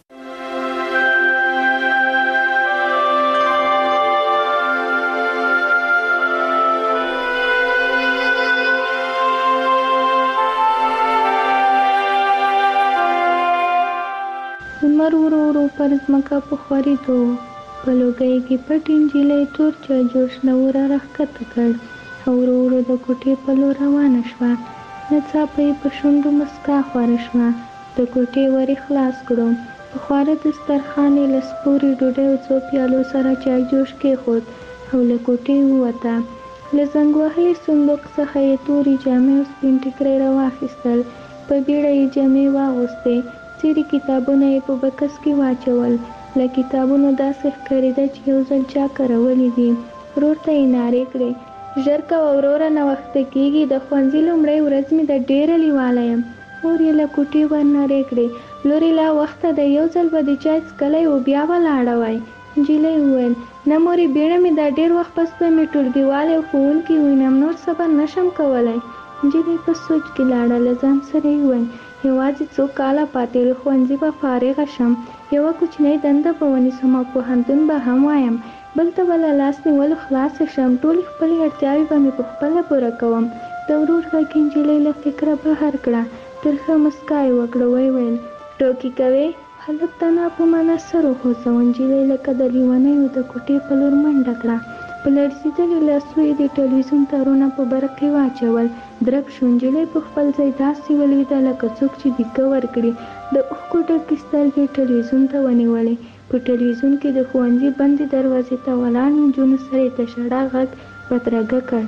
لمر ورو ورو پر ځمکه په خورېدو په لوګۍ کې پټ نجلۍ تور چاجوش نه ور راښکته کړ او ورو ورو د کوټې په لور روانه شوه. ناڅاپه یې په شونډو مسکا خوره شوه. د کوټې ور یې خلاص کړو. په خواره دسترخوان یې له سپورې ډوډۍ او څو پیالو سره چاجوش کېښود او له کوټې ووته. له زنګ وهلي صندوق څخه یې تورې جامې او سپین ټیکری راواخیستل. په بیړه یې جامې واغوستې. څیرې کتابونه یې په بکس کې واچول. له کتابونو داسې ښکارېده چې یو ځل چا کارولي دي. ورور ته یې نارې کړې، ژر کوه وروره ناوخته کېږي، د ښوونځي لومړۍ ورځ مې ده ډېره لیواله یم. مور یې له کوټې ور نارې کړې، لورې لا وخته دی، یو ځل به د چای څښلی و بیا به لاړه وای. نجلۍ وویل نه مورې بیړه مې ده، ډېر وخت پس به مې ټولګیوالی او ښوونکي وینم، نور صبر نشم کولی. نجلۍ په سوچ کې لاړه. له ځان سره یې وویل یوازې څو کاله پاتې له ښوونځي به فارغه شم، یوه کوچنۍ دنده به ونیسم او پوهنتون به هم وایم، بل ته به له لاس نیولو خلاصه شم، ټولې خپلې اړتیاوې به مې په خپله پوره کوم. د ورور غږ نجلۍ له فکره بهر کړه. ترخه مسکا یې وکړه. ویې ویل ټوکې کوې؟ هلک ته ناپومانه سر وخوځاوه. نجلۍ لکه د لیونیو د کوټې په لور منډه کړه. په لړزېدلو لاسو یې د ټلویزیون تارونه په برق کې واچول. درب شو. نجلۍ په خپل ځای داسې ولوېده لکه څوک چې دیګه ورکړي. د اوښکو ډکې سترګې ټلویزیون ته ونیولې. په ټلویزیون کې د ښوونځي بندې دروازې ته ولاړو نجونو سره یې د ژړا غږ بدرګه کړ.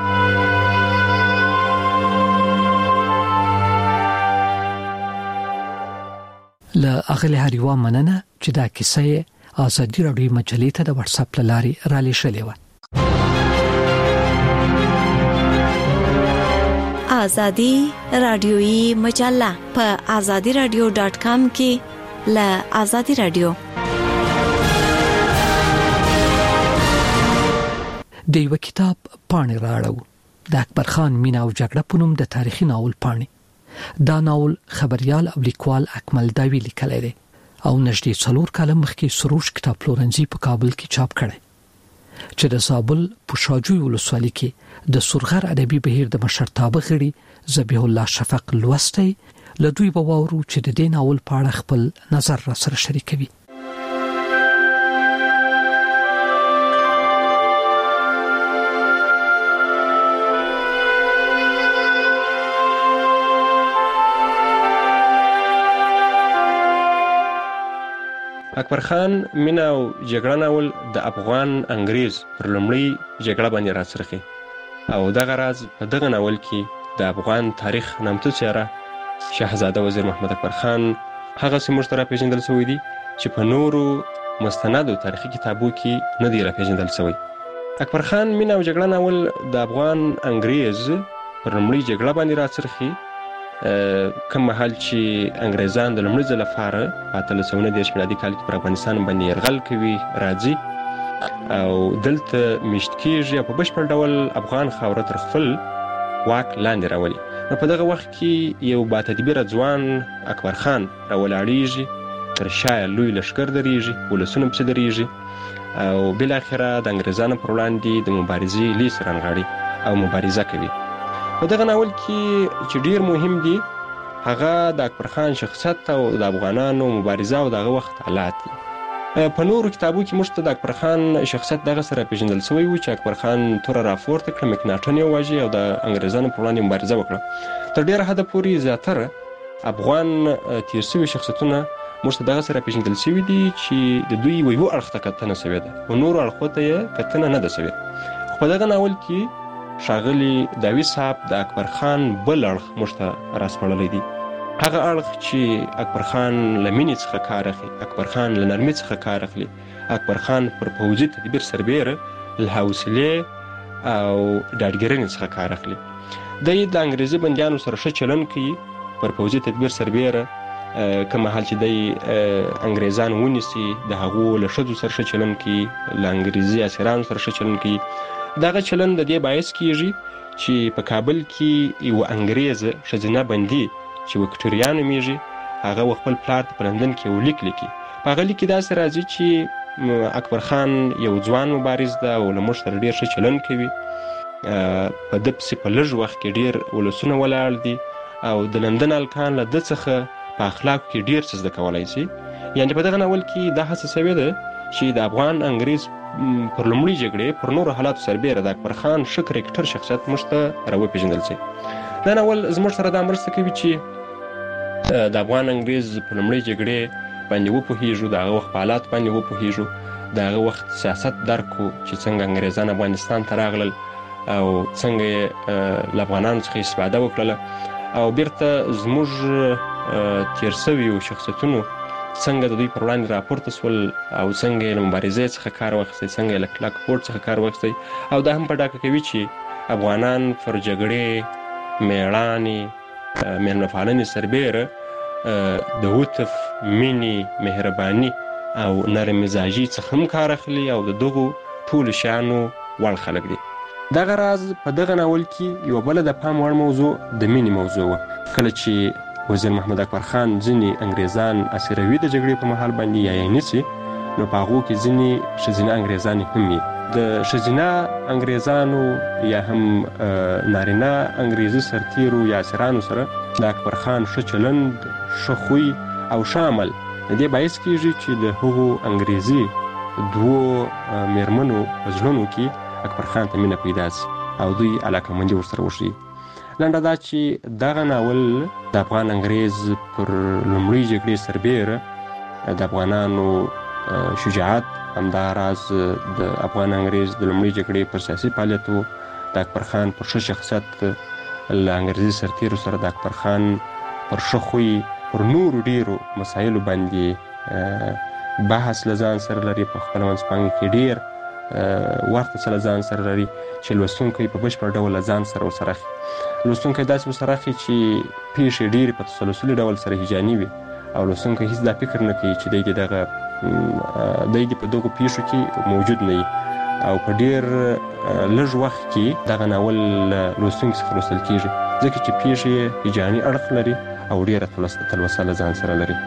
له اغلی هریوا مننه چې دا کیسه آزادی راډیو مجلې ته د واتس اپ لاري را لېږلې و. آزادی راډیوي مجله په آزادی رادیو ډاټ کام کې له آزادی رادیو د یو کتاب پاڼې راړو د اکبر خان مینا او جګړه په نوم د تاریخي ناول پاڼې. دا ناول خبريال او لیکوال اکمل داوی لیکلی دی او نږدې څلور کاله مخکې سروش کتاب پلورنځي په کابل کې چاپ کړی چې د زابل په شاجوی ولسوالۍ کې د سرغر ادبي بهیر د مشرتابه غړي ذبیح الله شفق لوستي له دوی به واورو چې د دې ناول په اړه خپل نظر را سره شریکوي. اکبر خان مینا او جګړه ناول د افغان انګریز پر لومړی جګړه باندې راڅرخي او دغه راز په دغه ناول کې د افغان تاریخ نامتو څیره شاهزاده وزیر محمد اکبر خان هغه سیمه تر پیژندل شوی دی چې په نورو مستندو تاریخي کتابو کې نه دی را پیژندل شوی. اکبر خان مینا او جګړه ناول د افغان انګریز پر لومړی جګړه باندې راڅرخي کوم مهال چې انګریزان د لومړي ځل لپاره په اتلس سوه نهه دېرش میلادي کال کې پر افغانستان باندې یرغل کوي راځي او دلته میشت کېږي او په بشپړ ډول افغان خاوره تر خپل واک لاندې راولي. نو په دغه وخت کې یو باتدبیره ځوان اکبر خان راولاړیږي، تر شا لوی لښکر درېږي، ولسونه پسې درېږي او بالاخره د انګریزانو پر وړاندې د مبارزې لیس رانغاړي او مبارزه کوي. په دغه ناول کې چې ډیر مهم دي هغه د اکبر خان شخصیت او د افغانانو مبارزه او دغه وخت حالات دي. په نورو کتابو کې موږ ته د اکبر خان شخصیت دغه سره پیژندل شوی و چې اکبر خان توره راپورته کړه، مکناټن یې وواژه او د انګریزانو پر وړاندې مبارزه وکړه. تر ډیره حده پورې زیاتره افغان تیر شوي شخصیتونه موږ ته دغه سره پیژندل شوي دي چې د دوی یو اړخ ته کتنه شوې ده او نورو اړخو ته یې کتنه نه ده شوې. په دغه ناول کې ښاغلي داوی صاحب د اکبر خان بل اړخ موږ ته راسپړلی دی، هغه اړخ چې اکبر خان له مینې څخه کار اخلي، اکبر خان له نرمۍ څخه کار اخلي، اکبر خان پر پوځي تدبیر سربیره له حوصلې او ډاډګرنې څخه کار اخلي. دی د انګریزي بندیانو سره ښه چلند کوي، پر پوځي تدبیر سربیره کوم مهال چې دی انګریزان ونیسي د هغو له ښځو سره ښه چلند کوي، له انګریزي اسیرانو سره ښه چلند کوي. دغه چلند د دې باعث کیږي چې په کابل کې یو انګریز ښځینه بندي چې وکټوریا نومیږي هغه خپل پلار ته په لندن کې یو لیک لیکي. په هغه لیک کې داسې راځي چې اکبر خان یو ځوان مبارز ده او له موږ سره ډېر ښه چلند کوي، په ده پسې په لږ وخت کې ډېر ولسونه ولاړ دي او د لندن هلکان له ده څخه په اخلاقو کې ډېر څه زده کولی شي. یعنې په دغه ناول کې دا هڅه شوې ده چې د افغان انګریز پر لومړي جګړې پر نورو حالاتو سربیره د اکبر خان ښه کرکټر شخصیت موږ ته راوپېژندل شي. دا ناول زموږ سره دا مرسته کوي چې د افغان انګریز په لومړۍ جګړې باندې وپوهیږو، د هغه وخت په حالات باندې وپوهیږو، د هغه وخت سیاست درک کړو چې څنګه انګریزان افغانستان ته راغلل او څنګه یې له افغانانو څخه استفاده وکړله او بیرته زموږ تیر شویو شخصیتونو څنګه د دوی پر وړاندې راپورته شول او څنګه یې له مبارزې څخه کار واخیستی، څنګه یې له کلک پورت څخه کار واخیستی. او دا هم په ډاګه کوي چې افغانان پر جګړې، میړانې، میلمه پالنې سربیره د عطف، مینې، مهرباني او نرم مزاجي څخه هم کار اخلي او د دغو ټولو شیانو وړ خلک دي. دغه راز په دغه ناول کې یوه بله د پام وړ موضوع د مینې موضوع وه. کله چې وزیر محمد اکبر خان ځینې انګریزان اسیروي د جګړې په مهال باندې یا یې نیسي، نو په هغو کې ځینې ښځینه انګریزانې هم وي. د ښځینه انګریزانو یا هم نارینه انګریزي سرتیرو یا اسیرانو سره د اکبر خان ښه چلند، ښه خوی او ښه عمل د دې باعث کېږي چې د هغو انګریزي دوو میرمنو په زړونو کې اکبر خان ته مینه پیدا شي او دوی علاقمندي ورسره وښيي. لنډه دا چې دغه ناول د افغان انګریز پر لومړۍ جګړې سربیره د افغانانو شجاعت، همداراز د افغان انګریز د لومړۍ جګړې پر سیاسي فعالیت و، د اکبر خان پر ښه شخصیت له انګریزي سرتیرو سره د اکبر خان پر ښه خوی، پر نورو ډیرو مسایلو باندې بحث له ځان سره لري. په خپله منځپانګه کې ډیر ورته څه له ځان سره لري چې لوستونکی په بشپړ ډول له ځان سره ورسره اخلي. لوستونکی داسې ورسره اخلي چې پیښې ډیرې په تسلسلي ډول سره هجاني وي او لوستونکی هیڅ دا فکر نه کوي چې دی د دغه دی د په دغو پیښو کې موجود نه وي او په ډیر لږ وخت کې دغه ناول لوستونکي څخه لوستل کیږي ځکه چې پیښې هجاني اړخ لري او ډیره تلوسه له ځان سره لري.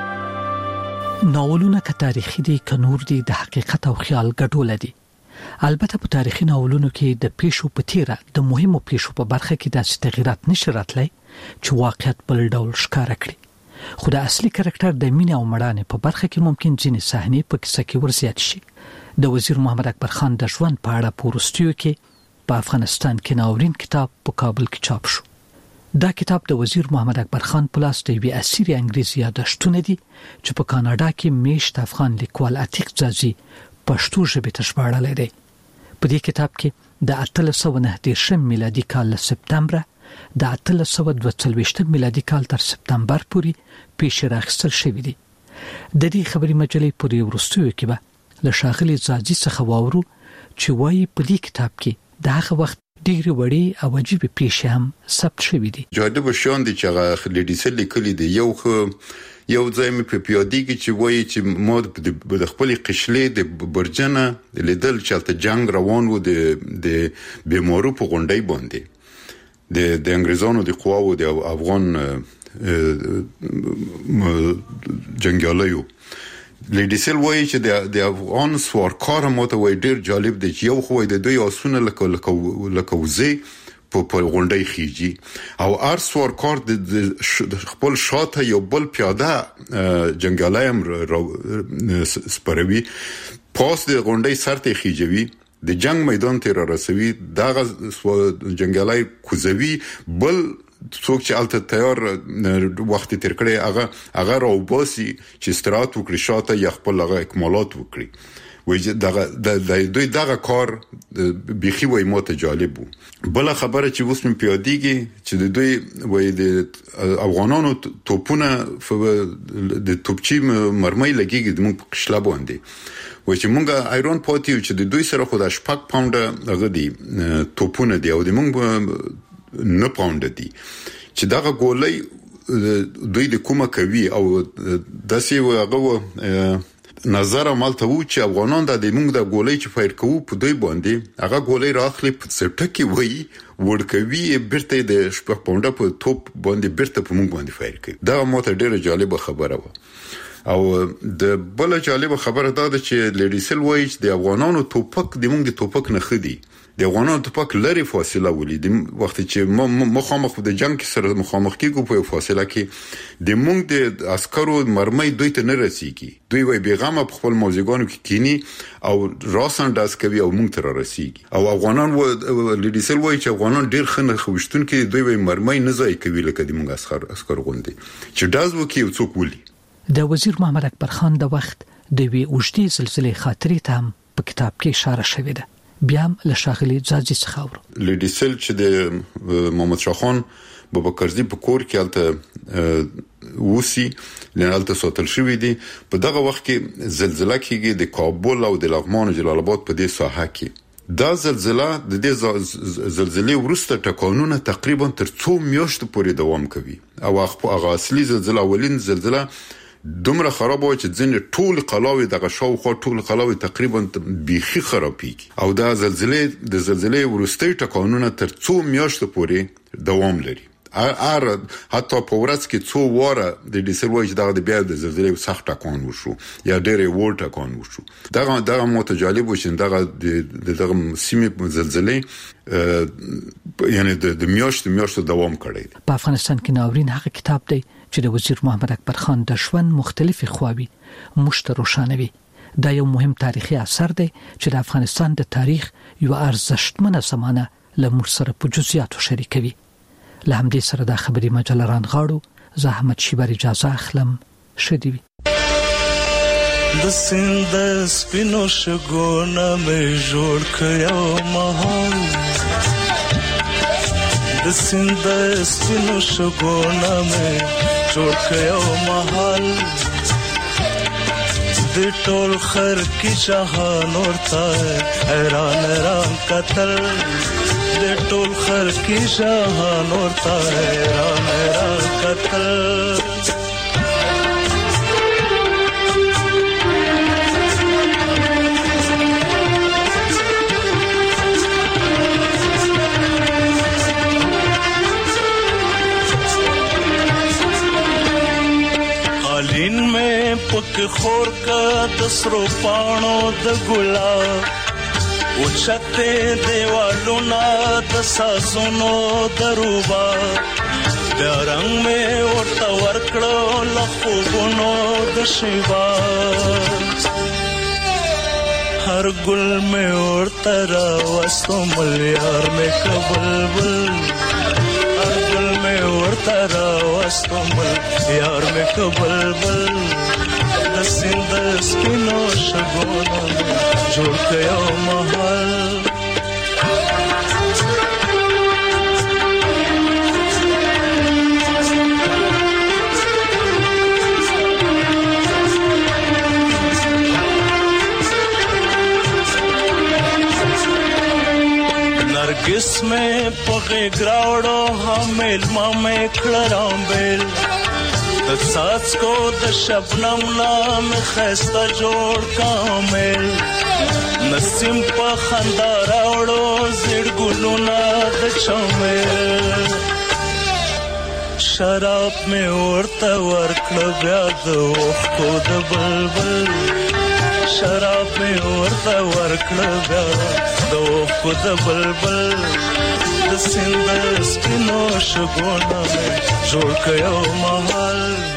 ناولونه که تاریخي دي که نور دي د حقیقت او خیال ګډوله دي. البته په تاریخي ناولونو کې د پیښو په تیره د مهمو پیښو په برخه کې داسې تغیرات نشي راتلی چې واقعیت بل ډول ښکاره کړي، خو د اصلي کرکټر د مینې او مړانې په برخه کې ممکن ځینې صحنې په کیسه کې ورزیات شي. د وزیر محمد اکبر خان د ژوند په اړه په وروستیو کې په افغانستان کې ناورین کتاب په کابل کې چاپ شو. دا کتاب د وزیر محمد اکبر خان په لاس د یوې اسیري انګریزي یادښتونه دي چې په کاناډا کې میشت افغان لیکوال عتیق ځاځي پښتو ژبې ته ژباړلی دی. په دې کتاب کې د اتلس سوه نهه دېرشم میلادي کال له سپتمبره د اتلس سوه دوه څلوېښتم میلادي کال تر سپتمبر پورې پیښې راخیستل شوي دي. د دې خبري مجلې پورې وروستیو کې به له ښاغلي ځاځي څخه واورو چې وایي په دې کتاب کې د هغه وخت ډېرې وړې او عجیبې پیښې هم ثبت شوي دي. جالبه شیان دي چې هغه لیډیسل لیکلي دي. یو یو ځای مې په پیادېږي چې وایي چې ما د خپلې قشلې د برجنه لیدل چې هلته جنګ روان و د بیمارو په غونډۍ باندې د د انګریزانو د قواو د افغان جنګیالیو. لیډیسل وایي چې د افغان سوارکار ماته وایي ډېر جالب دی چې یو خو د دوی آسونه لکه لکه وزې په غونډۍ خیږي او هر سوارکار د خپل شاته یو بل پیاده جنګیالی هم سپروي، پاس د غونډۍ سر ته خیجوي، د جنگ میدان ته را رسوي، دغه جنګیالی کوزوي، بل څوک چې الته تیار وخت تیر کړي هغه هغه راوباسي چې استراحت وکړي شاته یا خپل هغه اکمالات وکړي. وایي دغه د دوی دغه کار بيخي وایي ماته جالب وو. بل خبره چې اوس مې پیادېږي چې د دوی وایي د افغانانو توپونه د توپچي مرمۍ لګېږي د موږ په قشله باندې، وایي چې موږ ایران پاتې یو چې د دوی سره خو د شپږ پاونډه هغه دي توپونه دي او د موږ نه پاونډه دي چې دغه ګولۍ دوی د کومه کوي او داسې هغه نظر عملته وو چې افغانان د موږ د ګولۍ چې فایر کوو په دوی باندې هغه ګولۍ راخلي په سټه کې وایي ورکوي بیرته د شپږ پاونډه په توپ باندې بیرته په موږ باندې فایر کوي. دا ماته ډېره جالبه خبره وه. او د بل جالبه خبره دا ده چې لیډیسل وایي چې د افغانانو توپک د موږ د توپک نه ښه دي. د افغانانو توپک لري فاصله ولي د وخت چې مخامخ د جنگ سره مخامخ کېږو په فاصله کې د موږ د عسکرو مرمۍ دوی ته نه رسیږي. دوی وای بیغمه په خپل موزیګانو کې کینی او راسن داس کوي او موږ ته رسیږي. او افغانان و لیډیسل وای چې افغانان ډیر خنه خوشتون کې دوی وای مرمۍ نه ځای کوي لکه د موږ عسکر عسکر غوندي چې داز وکي څوک ولي. د وزیر محمد اکبر خان د وخت د وی اوجدي سلسله خاطرې ته هم په کتاب کې اشاره شوې ده. بیا هم له ښاغلي ځاځي څخه اورو. لیډیسل چې د محمد شاه خان بابکرزي په کور کې الته وسی لنالته ساتل شوی دی. په دغه وخت کې زلزلہ کېږي د کابل او د لغمان او جلال آباد په دې ساحه کې. دا زلزلہ د دې زلزلې وروسته ټکانونه تقریبا تر څو میاشتو پورې دوام کوي او هغه اصلي زلزلہ اولین زلزلہ دومره خراب و چې ځینې ټول قلاوي دغه شاوخوا ټول قلاوي تقریبا بيخي خرابېږي او دا زلزلې د زلزلې وروستي ټکانونه تر څو میاشتو پورې دوام لري. ار حتی په ورځ کې څو واره د ډیسل وای چې دغه د بیا د زلزلې سخت ټکان وشو یا ډېرې وړ ټکان وشو. دغه دغه متجالب و چې دغه د دغه سیمې زلزلې یعنی د میاشتو میاشتو دوام کړی. په افغانستان کې ناورین هغه کتاب دی چې د وزیر محمد اکبر خان د ژوند مختلفي خواوې موږ ته روښانوي. دا یو مهم تاریخي اثر دی چې د افغانستان د تاریخ یو ارزښتمنه سمانه لمر سره په جزئیاتو شریکوي. له همدې سره د خبري مجله رانغاړو زه احمد شیبر اجازه اخلم. شدی وي د سیند سپینو شګونه مې جوړ کړو مهال، د سیند سپینو شګونه مې جوړ کړو مهال، د ټول خر کی جهان ورته حیران حیران قتل، د ټول خر کی جهان ورته حیران حیران قتل. قالین میں پک خور کا دسرو پانو د ګلاب او چته دیوالو نا د سازونو دروبا د رنگ میں ورته ورکړو لخوبونو د شیوا هر ګل میں ورته را وستو ملیار میں کبلبل هر ګل میں ورته را وستو ملیار میں کبلبل د سیند سپینو شګونو جوړ کړو محل. नरगिस में पगे ग्रावड़ो हमेल मामे खड़राम बेल د ساز کو د شبنم نام خسته جوړ کامل نسیم په خندا راوړو زړ ګلونه د چمل شراب مې ورته ورکړ بیا د وختو د بلبل شراب مې ورته ورکړ بیا د وختو د بلبل د سیند سپینو شګونه مې جوړ کړو محل.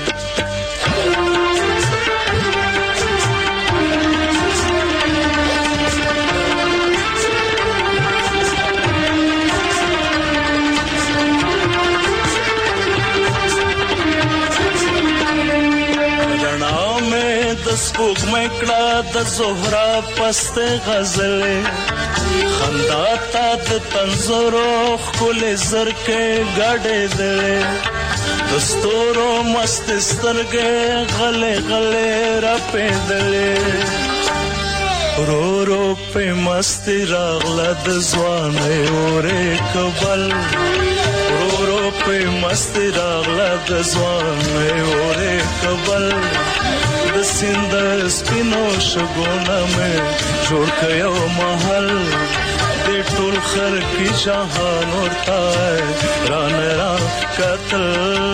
سپوږ مکړه د زهرا پست غزلې خندا تا د تنزورو خل زرکه غړې دې دستورو مست سترګې غلې غلې را پېدلې رو رو په مست راغله د ځوانې اورې کبل رو رو په مست راغله د ځوانې اورې کبل د سیند سپینو شګونه مې جوړ کړو محل د ټول خر کی جهان ورته ران ران قتل.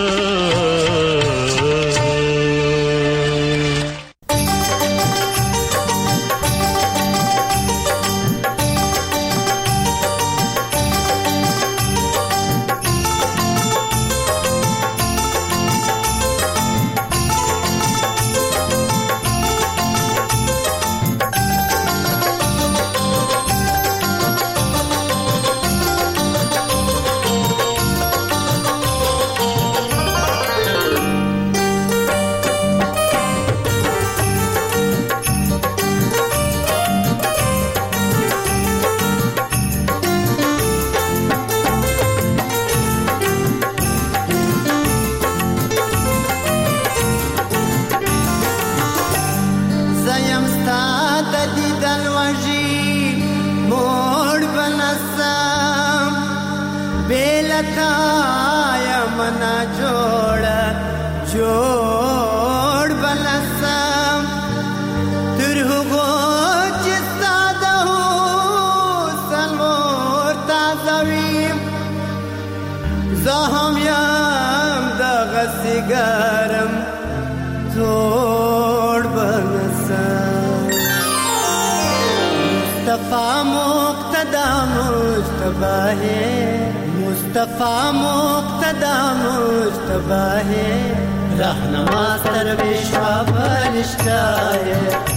मुस्तफा मुक्तदा मुस्तफा है रहनुमा सर्वेश्वर बलिष्ठा है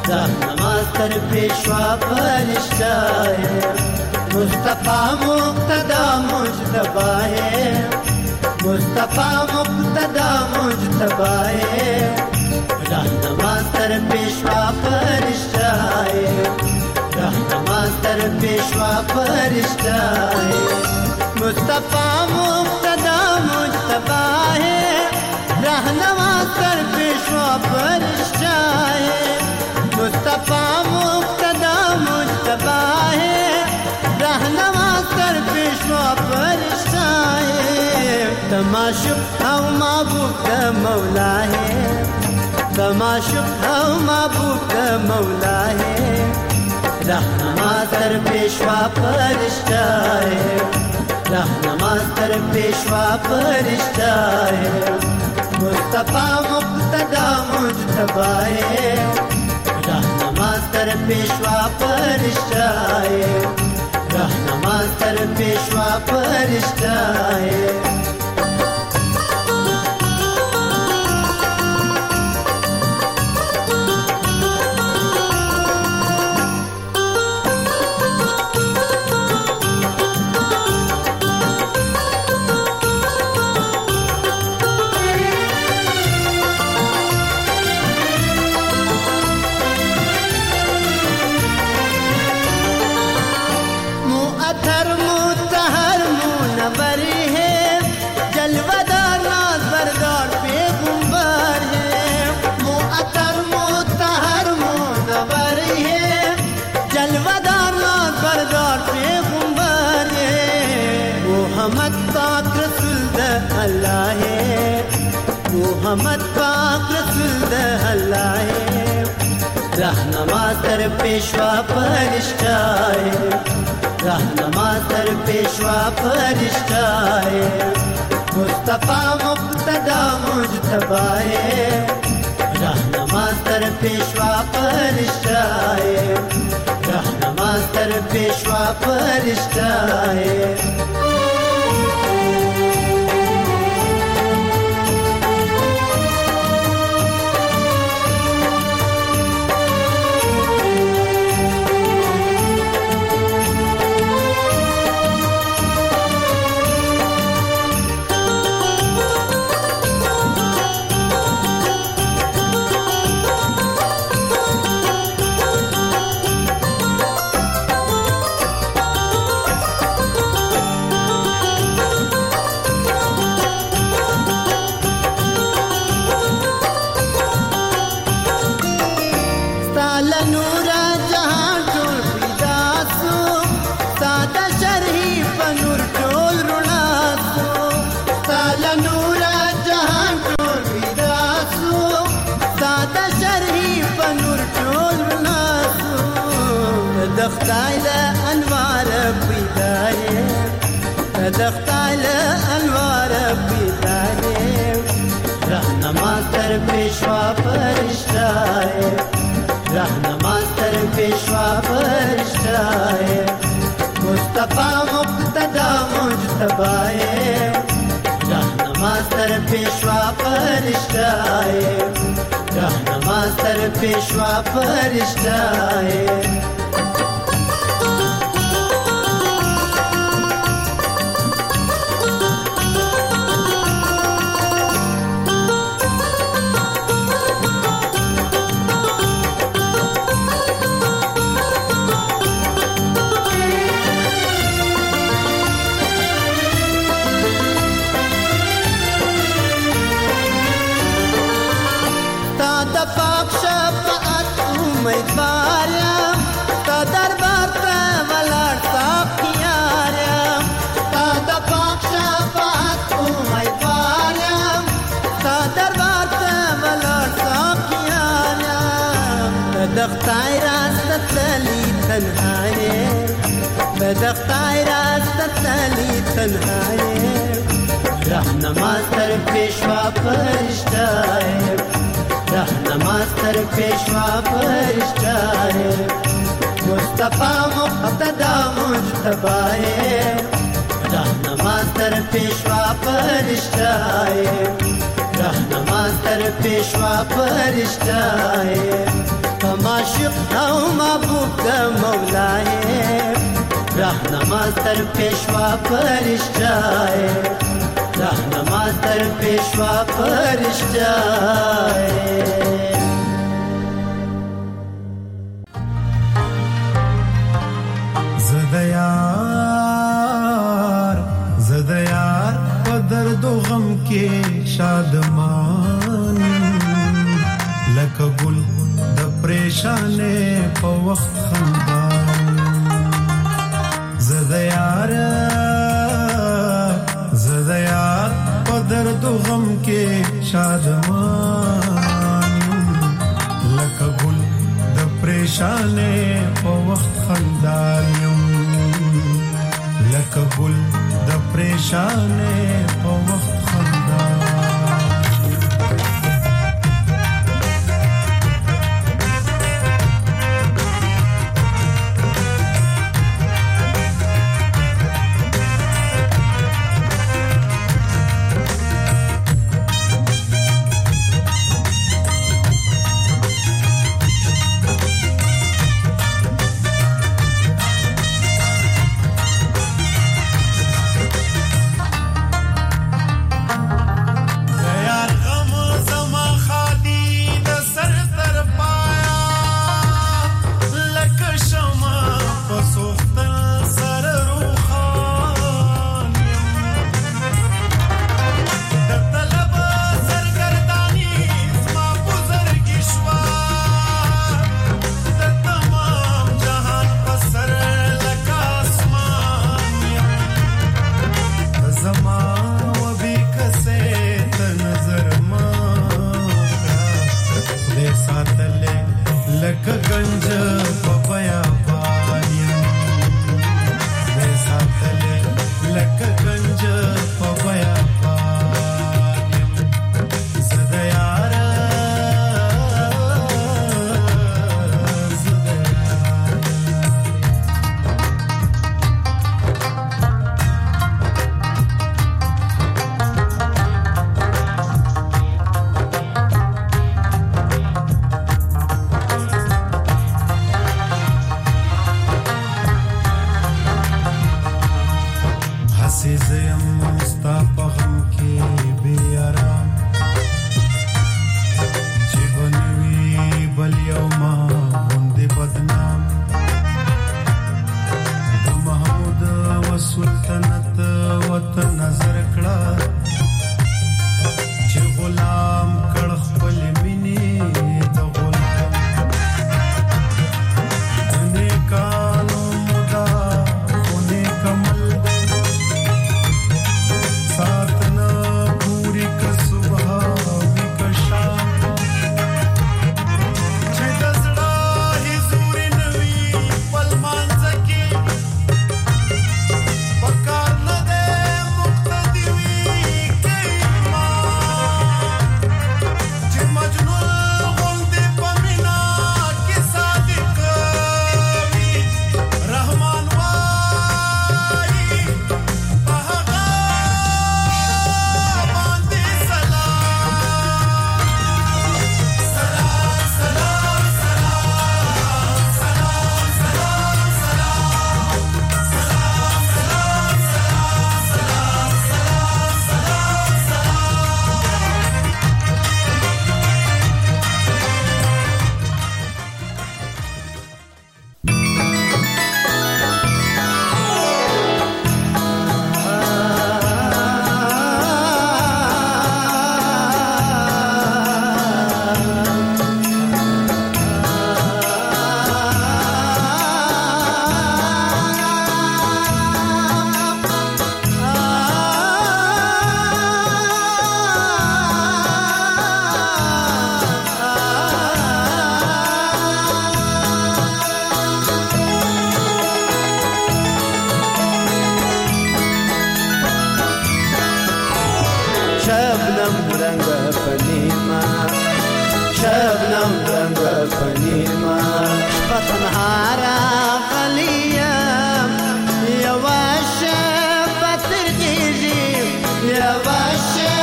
रहनमास्तर पेशवा फरिश्ता है, मुस्तफा मुक्तदा मुजतबा है, मुस्तफा मुक्तदा मुजतबा है, रहनमास्तर पेशवा फरिश्ता है, रहनमास्तर पेशवा फरिश्ता है, मुस्तफा मुक्तदा मुजतबा है, रहनमास्तर पेशवा फरिश्ता है, मुस्तफा मुक्तदा मुजतबा है, रहनमास्तर पेशवा फरिश्ता है, तमाशुक औ महबूब का मौला है, तमाशुक औ महबूब का मौला है, रहनमास्तर पेशवा फरिश्ता है, रहनमास्तर पेशवा फरिश्ता है, मुस्तफा मुक्तदा मुजतबा है, रहनमास्तर पेशवा फरिश्ता है, रहनमास्तर पेशवा फरिश्ता है। मोहम्मद पाक रसूल अल्लाह है, रहनमास्तर पेशवा फरिश्ता है, रहनमास्तर पेशवा फरिश्ता है, मुस्तफा मुक्तदा मुजतबा है, रहनमास्तर पेशवा फरिश्ता है, रहनमास्तर पेशवा फरिश्ता है। रहनमास्तर पेशवा फरिश्ता है, रहनमास्तर पेशवा फरिश्ता है, मुस्तफा मुक्तदा मुजतबा है, रहनमास्तर पेशवा फरिश्ता है, रहनमास्तर पेशवा फरिश्ता है। بدختای راست تلی تنهایی بدختای راست تلی تنهایی रहनमास्तर पेशवा फरिश्ता है रहनमास्तर पेशवा फरिश्ता है मुस्तफा मुक्तदा मुजतबा है रहनमास्तर पेशवा फरिश्ता है रहनमास्तर पेशवा फरिश्ता है عاشق او محبوب د مولای راهنما تر پیشوا فرشتای راهنما تر پیشوا فرشتای زدیار زدیار په درد و غم کې شادمان لکه ګل د پریشانې په وخت خندان زدیار زدیار په درد و غم کې شادمان لکه ګل د پریشانې په وخت خندان لکه ګل د پریشانې په وخت خندان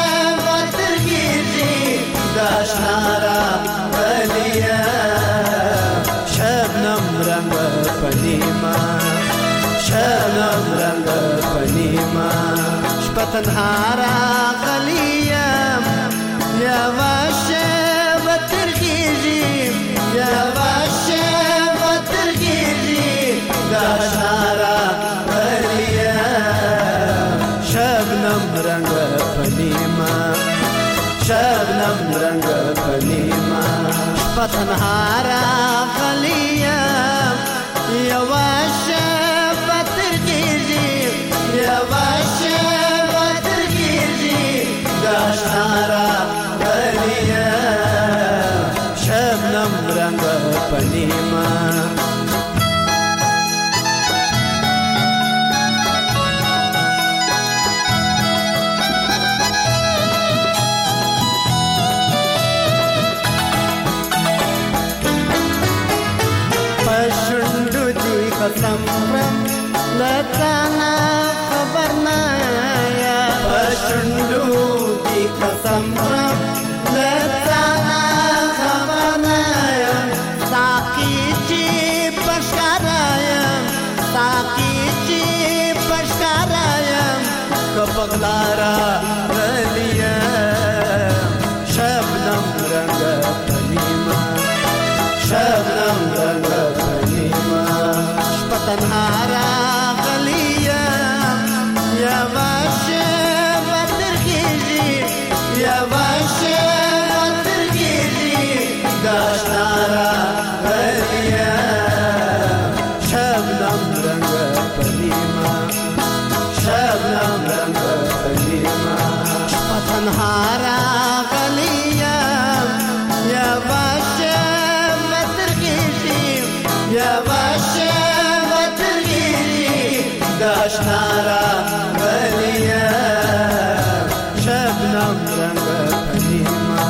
داشنارا بلیا شبنم رنگ پنیما شپه تنها راغلیم یوه شیبه ترخیږي یوه شیبه ترخیږي د اشنا راغلیم شبنم رنگ پنیما شبنم رنگ پنیما شپه تنها راغلیم یوه شیبه ترخیږي یوه شیبه ترخیږي د اشنا راغلیم شبنم رنگ پنیما قسم لتانا خبرنا يا بشندو دي قسم لتانا خبرنا يا ساقي جي بشكرايا ساقي جي بشكرايا كبغلارا غليا شبنم رنگ پنيما شبنم رنگ پنيما تنها راغلیم یوه شیبه ترخیږي یوه شیبه ترخیږي د اشنا راغلیم شبنم رنگ پنیما شبنم رنگ پنیما شپه تنها راغلیم یوه شیبه ترخیږي یوه اشنا راغلیم شبنم رنگ پنیما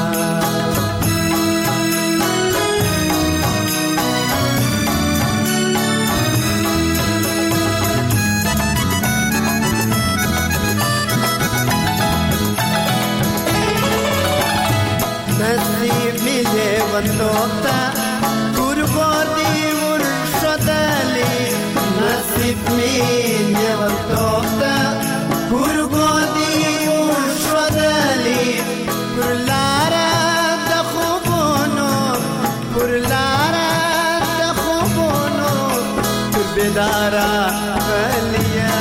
نصیب می لیوندوتا گرگودی ورشدلی نصیب می لیوندوتا گرگودی ورشدلی پر لارا دخوبونو پر لارا دخوبونو پر بیدارا غلیا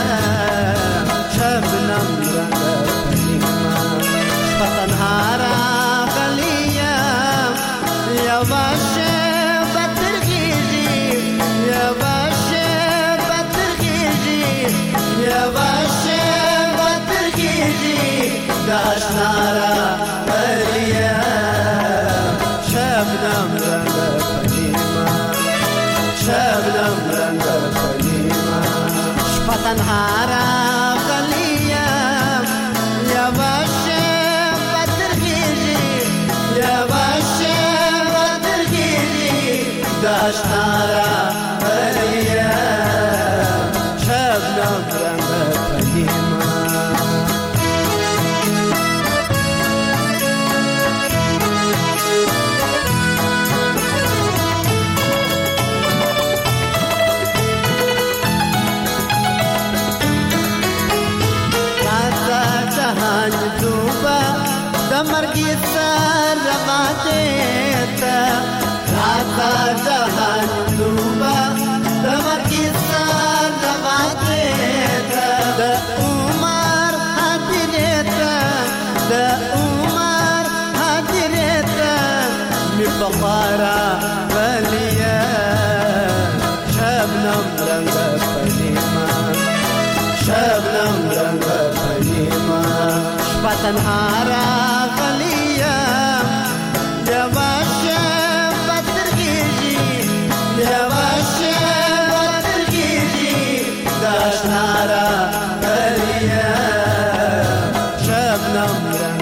شبنم رنگ پنیما شپتنهارا غلیا یوه شیبه ترخیږي یوه شیبه ترخیږي یوه شیبه ترخیږي د اشنا راغلیم شبنم رنگ پنیما شبنم رنگ پنیما شپه تنها راغلیم یوه شیبه ترخیږي یوه شیبه ترخیږي د اشنا راغلیم شبنم رنگ پنیما جهان دوبا دمرگی سر رواته راتا جهان دوبا دمرگی سر رواته د عمر حاضرته د عمر حاضرته می بخارا غلیا شبنم رنگ پنیما شبنم رنگ پنیما شپه تنها راغلیم یوه شیبه ترخیږي یوه شیبه ترخیږي د اشنا راغلیم شبنم رنگ